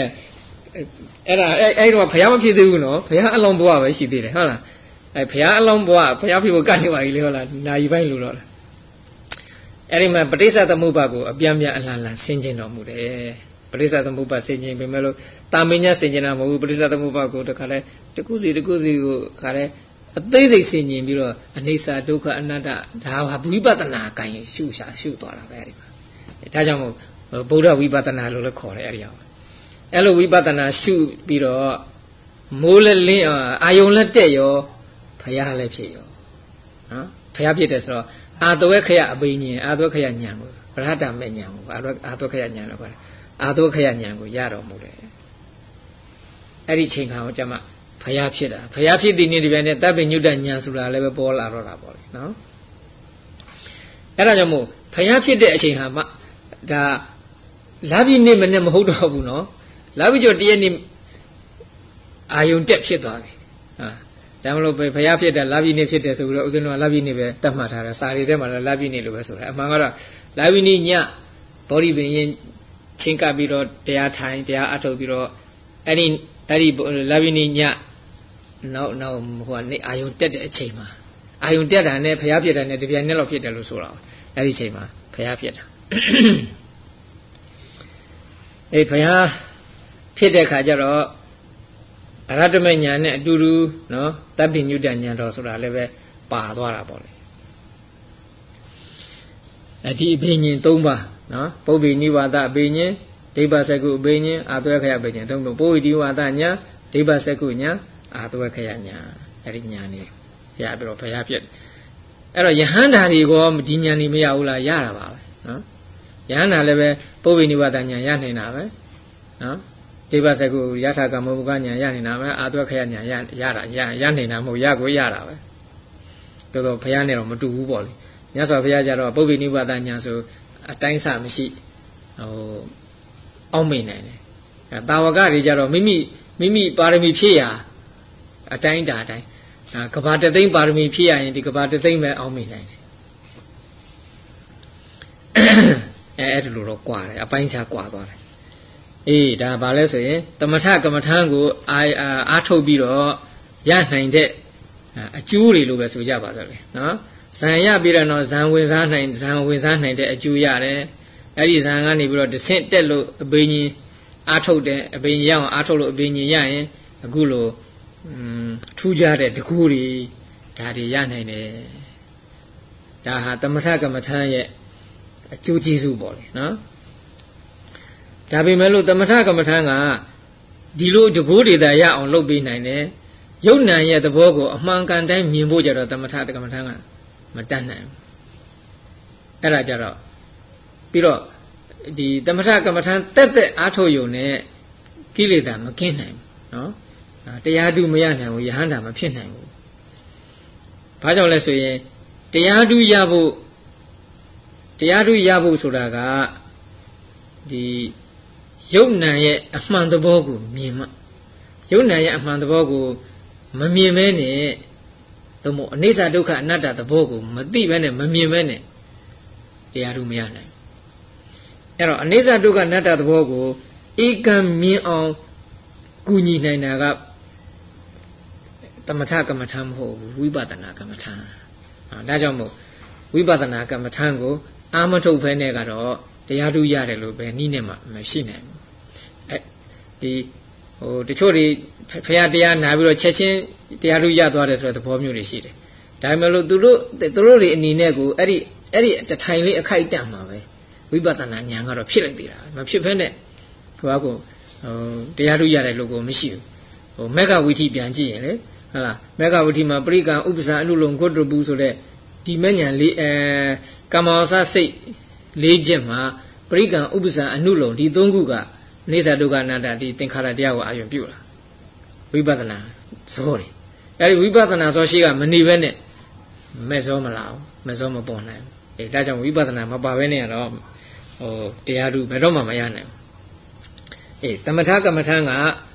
S1: အဲ့တော့ဘုရားမဖြစ်သေးဘူးနော်ဘုရားအလောင်းဘဝပဲရှိသေးတယ်ဟုတ်လားဘုရားအလောင်းဘဝဘုရားဖြစ်ဖို့ကနေပါပြီလေဟုတ်လားနာယီပိုင်းလို့တော့လားအဲ့ဒီမှာပဋိစ္စသမုပ္ပါကိုအပြန်ပြန်အလှန်လှန်ဆင်ခြင်တော်မူတယ်ပဋိစ္စသမုပ္ပါဆင်ခြင်ပေမဲ့လို့တာမင်းညဆင်ခြင်တာမဟုတ်ဘူးပဋိစ္စသမုပ္ပါကိုတခါလဲတခုစီကိုခါလဲအသေးစိတ်ဆင်ခြင်ပြီးတော့အနိစ္စဒုက္ခအနတ္တဒါဟာဝိပဿနာကိုင်ရှုသွားတာပဲအဲ့ဒီမှာဒါကြောင့်မို့ဗုဒ္ဓဝိပဿနာလို့လည်းခေါ်တယ်အဲ့ဒီအောင်အဲ့လိုဝိပဿနာရှုပြီးတော့မိုးလည်းလင်းအာယုံလည်းတက်ရောဘုရားလည်းဖြစ်ရောနော်ဘုရားဖြစ်တယ်ဆိုတော့အာတဝဲခရအဘိညာဉ်အာတဝဲခရဉာဏ်ကိုဗရဟတမေဉာဏ်ကိုအာတဝဲခရဉာဏ်လို့ခေါ်တယ်အာတဝဲခရဉာဏ်ကိုရတော်မူတယ်အဲ့ဒီချိန်ခါမှာကျမဘုရားဖြစ်တာဘုရားဖြစ်တဲ့နေ့ဒီပိုင်းနဲ့တပ်ပညုတဉာဏ်ဆိုတာလည်းပဲပေါ်လာတော့တာပေါ့လေနော်အဲ့ဒါကြောင့်မို့ဘုရားဖြစ်တဲ့အချိန်ဟာမှဒါလာပြီးနေမနဲ့မဟုတ်တော့ဘူးနော်လာပြီးကြောတရက်နေ့အာယုံတက်ဖြစ်သွားပြီဟာဒါမလို့ဘုရားဖြစ်တယ်လာပြီးနေဖြစ်တယ်ဆိုပြီးတော့ဦးဇင်းတော်လာပြီးနေပဲတတ်မှတ်ထားတယ်စာရီထဲမှာလည်းလာပြီးနေလို့ပဲဆိုတာအမှန်ကတော့လာပြီးနေညဘောဓိပင်ရင်ချင်းကပ်ပြီးတော့တရားထိုင်တရားအထုတ်ပြီးတော့အဲ့ဒီလာပြီးနေညနောက်ဟိုကနေအာယုံတက်တဲ့အချိန်မှာအာယုံတက်တာနဲ့ဘုရားဖြစ်တယ်နဲ့တပြိုင်နက်လောက်ဖြစ်တယ်လို့ဆိုတာအဲ့ဒီချိန်မှာဘုရားဖြစ်တာအဲ့ဘုရားဖြစ်တဲ့ခါကျတော့အရဟတမေဉာဏ်နဲ့အတူတူနော်တပ်ပိညုတဉာဏ်တော်ဆိုတာလည်းပဲပါသွားတာပေါ့လေအဲ့ဒီအဘိညာဉ်၃ပါးနော်ပုဗ္ဗေနိဝါဒအဘိညာဉ်ဒိဗ္ဗစက္ကုအဘိညာဉ်အာသွဲခယအဘိညာဉ်၃ခုပုဗ္ဗေနိဝါဒညာဒိဗ္ဗစက္ကုညာအာသွဲခယညာအဲ့ဒီညာနေရပြီးတော့ဘုရားဖြစ်အဲ့တော့ယဟန္တာတွေကဒီညာနေမရဘူးလားရတာပါပဲနော်ယဟန္တာလည်းပဲပုဗ္ဗေနိဝါဒညာရနိုင်တာပဲနော် ba sai ko yatha kama bukaညာရနေတာပဲအာသွက်ခရညာရတာရနေတာမဟုတ်ရကိုရတာပဲတော်ဘုရားနဲ့တော့မတူဘူးပေါ့လေမြတ်စွာဘုရားကြတော့ပုဗ္ဗေနိဗ္ဗာန်ညာဆိုအတိုင်းစမရှိအောက်မိန်နိုင်တယ်တာဝကတွေကြတော့မိမိပါရမီဖြည့်ရအတိုင်းတာအတိုင်းကဘာတသိန်းပါရမီဖြည့်ရရင်ဒီကဘာတသိန်းပဲအောက်မိန်နိုင်တယ်အဲ့ဒါလိုတော့ကွာတယ်အပိုင်းခြားကွာသွားတယ်အေးဒါဘာလဲဆိုရင်တမထကမ္မထံကိုအားထုတ်ပြီးတော့ရနိုင်တဲ့အကျိုးတွေလို့ပဲဆိုကြပါစို့လေနော်ဇံရပြီးတော့ဇံဝင်စားနိုင်တဲ့အကျိုးရတယ်အဲ့ဒီဇံကနေပြီးတော့တဆင့်တက်လို့အဘိညာဉ်အားထုတ်တဲ့အဘိညာဉ်ရအောင်အားထုတ်လို့အဘိညာဉ်ရရင်အခုလိုထူးခြားတဲ့တကူတွေဒါတွေရနိုင်တယ်ဒါဟာတမထကမ္မထံရဲ့အကျိုးကျေးဇူးပေါ့လေနော်ဒါပေမဲ့လို့တမထကမ္မထံကဒီလိုတကူတွေသာရအောင်လုပ်ပေးနိုင်တယ်ယုတ်နံရဲ့သဘောကိုအမှန်ကန်တိုင်းမြင်ဖို့ကြတော့တမထကမ္မထံကမတတ်နိုင်ဘူးအဲ့ဒါကြတော့ပြီးတော့ဒီတမထကမ္မထံတက်အားထုတ်ရုံနဲ့ကိလေသာမကင်းနိုင်ဘူးနော်တရားသူမရနိုင်ဘူးယဟန္တာမဖြစ်နိုင်ဘူးဘာကြောင့်လဲဆိုရင်တရားသူရဖို့ဆိုတာကဒီယုတ်နံရဲ့အမှန်သဘောကိုမြင်မှယုတ်နံရဲ့အမှန်သဘောကိုမမြင်မဲနဲ့သို့မဟုတ်အနိစ္စဒုက္ခအနတ္တသဘောကိုမသိဘဲနဲ့မမြင်မဲနဲ့တရားသူမရနိုင်အဲ့တော့အနိစ္စဒုက္ခအနတ္တသဘောကိုဧကံမြင်အောင်ကူညီနိုင်တာကတမထကမ္မထံမဟုတ်ဘူးဝိပဿနာကမ္မထံဒါကြောင့်မို့ဝိပဿနာကမ္မထံကိုအာမထုတ်ဖဲနဲ့ကတော့တရားသူရတယ်လို့ပဲနိနဲ့မှမရှိနိုင်ဘူးအဲဒီတချို့တွေဖရာတရားနာပြီးတော့ချက်ချင်းတရားသူရသွားတယ်ဆိုတဲ့သဘောမျိုးတွေရှိတယ်ဒါပေမဲ့လို့သူတို့တွေအနေနဲ့ကိုအဲ့ဒီတထိုင်လေးအခိုက်တန့်မှာပဲဝိပဿနာဉာဏ်ကတော့ဖြစ်လိုက်သေးတာမဖြစ်ဖဲနဲ့ဟိုကတရားသူရတယ်လို့ကိုမရှိဘူးမေဃဝိထိပြန်ကြည့်ရင်လေဟုတ်လားမေဃဝိထိမှာပရိကံဥပ္ပစာအနုလုံဂုတ္တပူဆိုတဲ့ဒီမဲ့ဉာဏ်လေးကမ္မောစစိတ်၄ချက်မှာပရိကံဥပ္ပစာအနုလုံဒီ၃ခုကအနိစ္စဒုက္ခအနတ္တဒီသင်္ခါရတရားကိုအာရုံပြုတာဝိပဿနာဇောတယ်အဲဒီဝိပဿနာဇောရှိကမနေဘဲနဲ့မဲ့ဇောမလာဘူးမဲ့ဇောမပေါ်နိုင်ဘူးဒါကြောင့်ဝိပဿနာမပါဘဲနဲ့ကတော့တရားသူဘယ်တော့မှမရနိုင်ဘူးတမထကမ္မထံက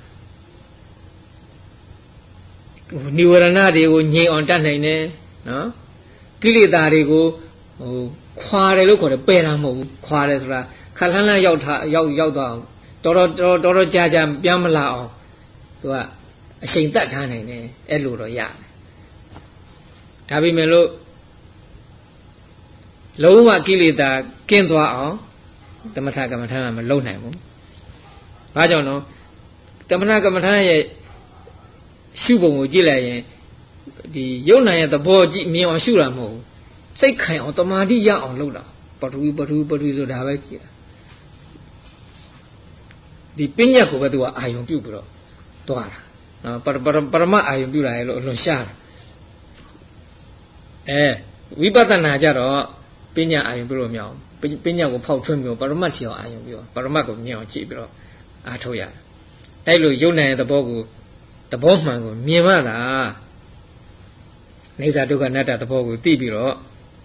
S1: နိဝရဏတွေကိုငြိမ်အောင်တတ်နိုင်တယ်နော်ကိလေသာတွေကိုခွာတယ်လို့ခေါ်တယ်ပယ်တာမဟုတ်ဘူးခွာတယ်ဆိုတာခက်လှမ်းရောက်တော့တော်ကြာပြန်မလာအောင်သူကအချိန်တတ်ထားနိုင်တယ်အဲ့လိုတော့ရတယ်ဒါပေမဲ့လို့လုံးဝကိလေသာကင်းသွားအောင်တမထကမ္မထံကမလုပ်နိုင်ဘူးဘာကြောင့်လဲတမထကမ္မထံရဲ့ရှုပုံကိုကြည့်လိုက်ရင်ဒီယုတ်နံရဲ့သဘောကြည့်မြင်အောင်ရှုတာမဟုတ်ဘူးစိတ်ခိုင်အောင်တမာတိရအောင်လုပ်တာပထဝီဆိုတာပဲကြည့်တာဒီပညာကိုပဲသူကအာယုံပြုတ်ပြီးတော့သွားတာနော်ပရမအာယုံပြုတ်လာရဲ့လို့အလွန်ရှားတာဝိပဿနာကြတော့ပညာအာယုံပြုတ်လို့မရအောင်ပညာကိုဖောက်ထွင်းပြီးတော့ပရမတ်ထီအောင်အာယုံပြုတ်ပရမတ်ကိုမြင်အောင်ကြည့်ပြီးတော့အားထုတ်ရတယ်အဲ့လိုယုတ်နံရဲ့သဘောကိုသဘောမှန်ကိုမြင်မှသာနေစာဒုက္ခအနတ္တသဘောကိုသိပြီးတော့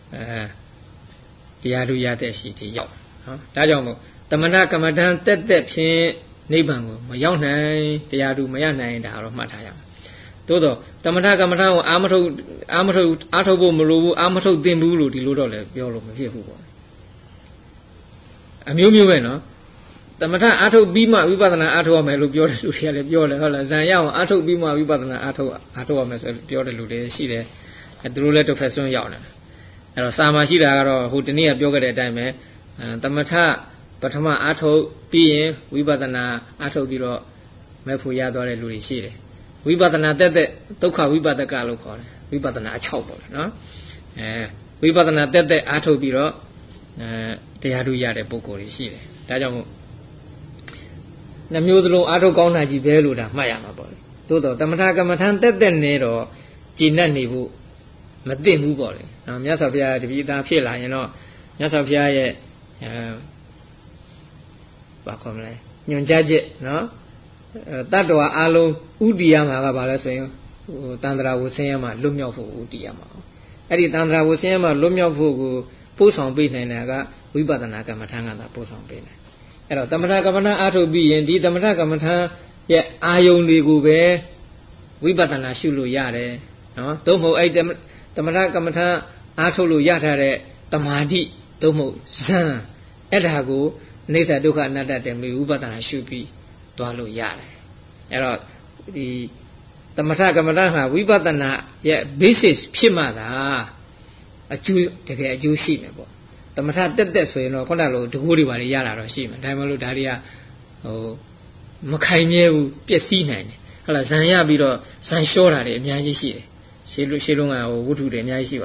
S1: တရားသူရတဲ့အရှိတိရောက်နော်ဒါကြောင့်မို့တမထကမ္မထံတက်ဖြင့်နိဗ္ဗာန်ကိုမရောက်နိုင်တရားသူမရနိုင်ဒါတော့မှတ်ထားရမယ်သို့တော့တမထကမ္မထံကိုအာမထုတ်ဖို့မလိုဘူးအာမထုတ်သင်ဘူးလို့ဒီလိုတော့လည်းပြောလို့မဖြစ်ဘူးပေါ့အမျိုးမျိုးပဲနော်တမထအာထုတ်ပြီးမှဝိပဿနာအာထုတ်ရမယ်လို့ပြောတဲ့လူတွေကလည်းပြောတယ်ဟုတ်လားဇံရအောင်အာထုတ်ပြီးမှဝိပဿနာအာထုတ်ရမယ်ဆိုပြောတဲ့လူတွေရှိတယ်သူတို့လည်းတစ်ဖက်ဆွန်းရောက်နေတယ်အဲ့တော့စာမရှိတာကတော့ဟိုတနေ့ကပြောခဲ့တဲ့အတိုင်းပဲတမထပထမအာထုတ်ပြီးရင်ဝိပဿနာအာထုတ်ပြီးတော့မဲ့ဖို့ရသွားတဲ့လူတွေရှိတယ်ဝိပဿနာတက်ဒုက္ခဝိပဿကလို့ခေါ်တယ်ဝိပဿနာအ6ပေါ့လေနော်ဝိပဿနာတက်အာထုတ်ပြီးတော့တရားသူရတဲ့ပုဂ္ဂိုလ်တွေရှိတယ်ဒါကြောင့်မို့နှမျိုးစလုံးအာထုတ်ကောင်းတာကြီးပဲလို့ဒါမှတ်ရမှာပေါ့လေသို့တော့တမထကမ္မထံတက်နေတော့ကြည်နပ်နေဖို့မသိဘူးပေါ့လေမြတ်စွာဘုရားတပည့်သားဖြစ်လာရင်တော့မြတ်စွာဘုရားရဲ့ဘာခေါ်မလဲညွန်ကြားချက်နော် Tattva alone Udiyama Gabalaswing, Tandra Wusayama, Lumio for Udiyama. Edi Tandra Wusayama, Lumio for Post on Bin and Naga, Wibatanaka Matanga, Post on Bin. Tamataka Ato B and D Tamataka Mata, yet I only go there. Wibatana Shulu Yare, no, Tomo ate them, Tamataka Mata, Atolu Yatare, Tamadi, Tomo, San, Edago, Nesa Duka Nada, and Wibatana should be Dwalo Yare. Error the Tamataka Mata, Wibatana, yet basis Pimada, a Jew, take a Jew shimebo. Tamata did this way, no, Konalo, to Guri Yara or Shim, Damalo Daria, oh, Makaine, Piasinan. Zanya Biro, San Shora, Miyaji, Shilunga or Wutu, the Miyaji.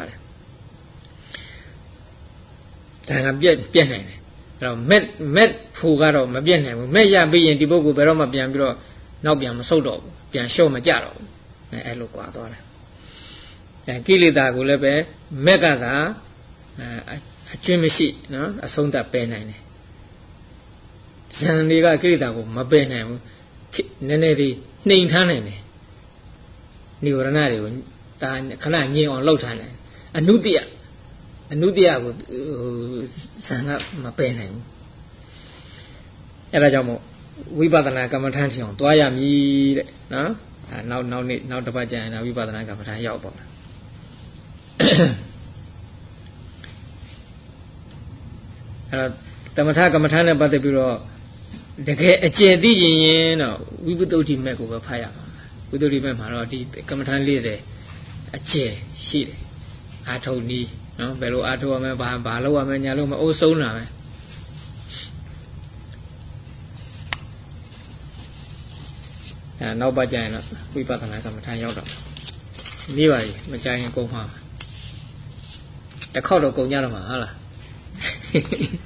S1: Zanga Bien, met Fugaro, Mabian, Maya be in Dibogo, Beroma Biambro, now Biam Sodo, Bian Show Majaro, and Eloquador. And Kilida Gulebe, Megada, a Jimishi, no, a Sonda Penine. Zandiga Kilida, Mabenam, Nenedi. Ning Tanane Niuranari, Tan Kanani on low tan. A Nudia would sang up my pen. Erajamo, we bought an Akamantantion, Dwaya me, no? Now the Bajan, we bought an Akamatan Yabo. Tamataka Matana, but the bureau. The Jedi, we would do the make over fire. We do remember the Kamatan Lise, a chair, she. I told me, no, Bello Ato, Balo, Yaloma, also now. And now by Jana, we bought an Akamatan Yoda. Levi, Majang go home. The Kodo go Yarama,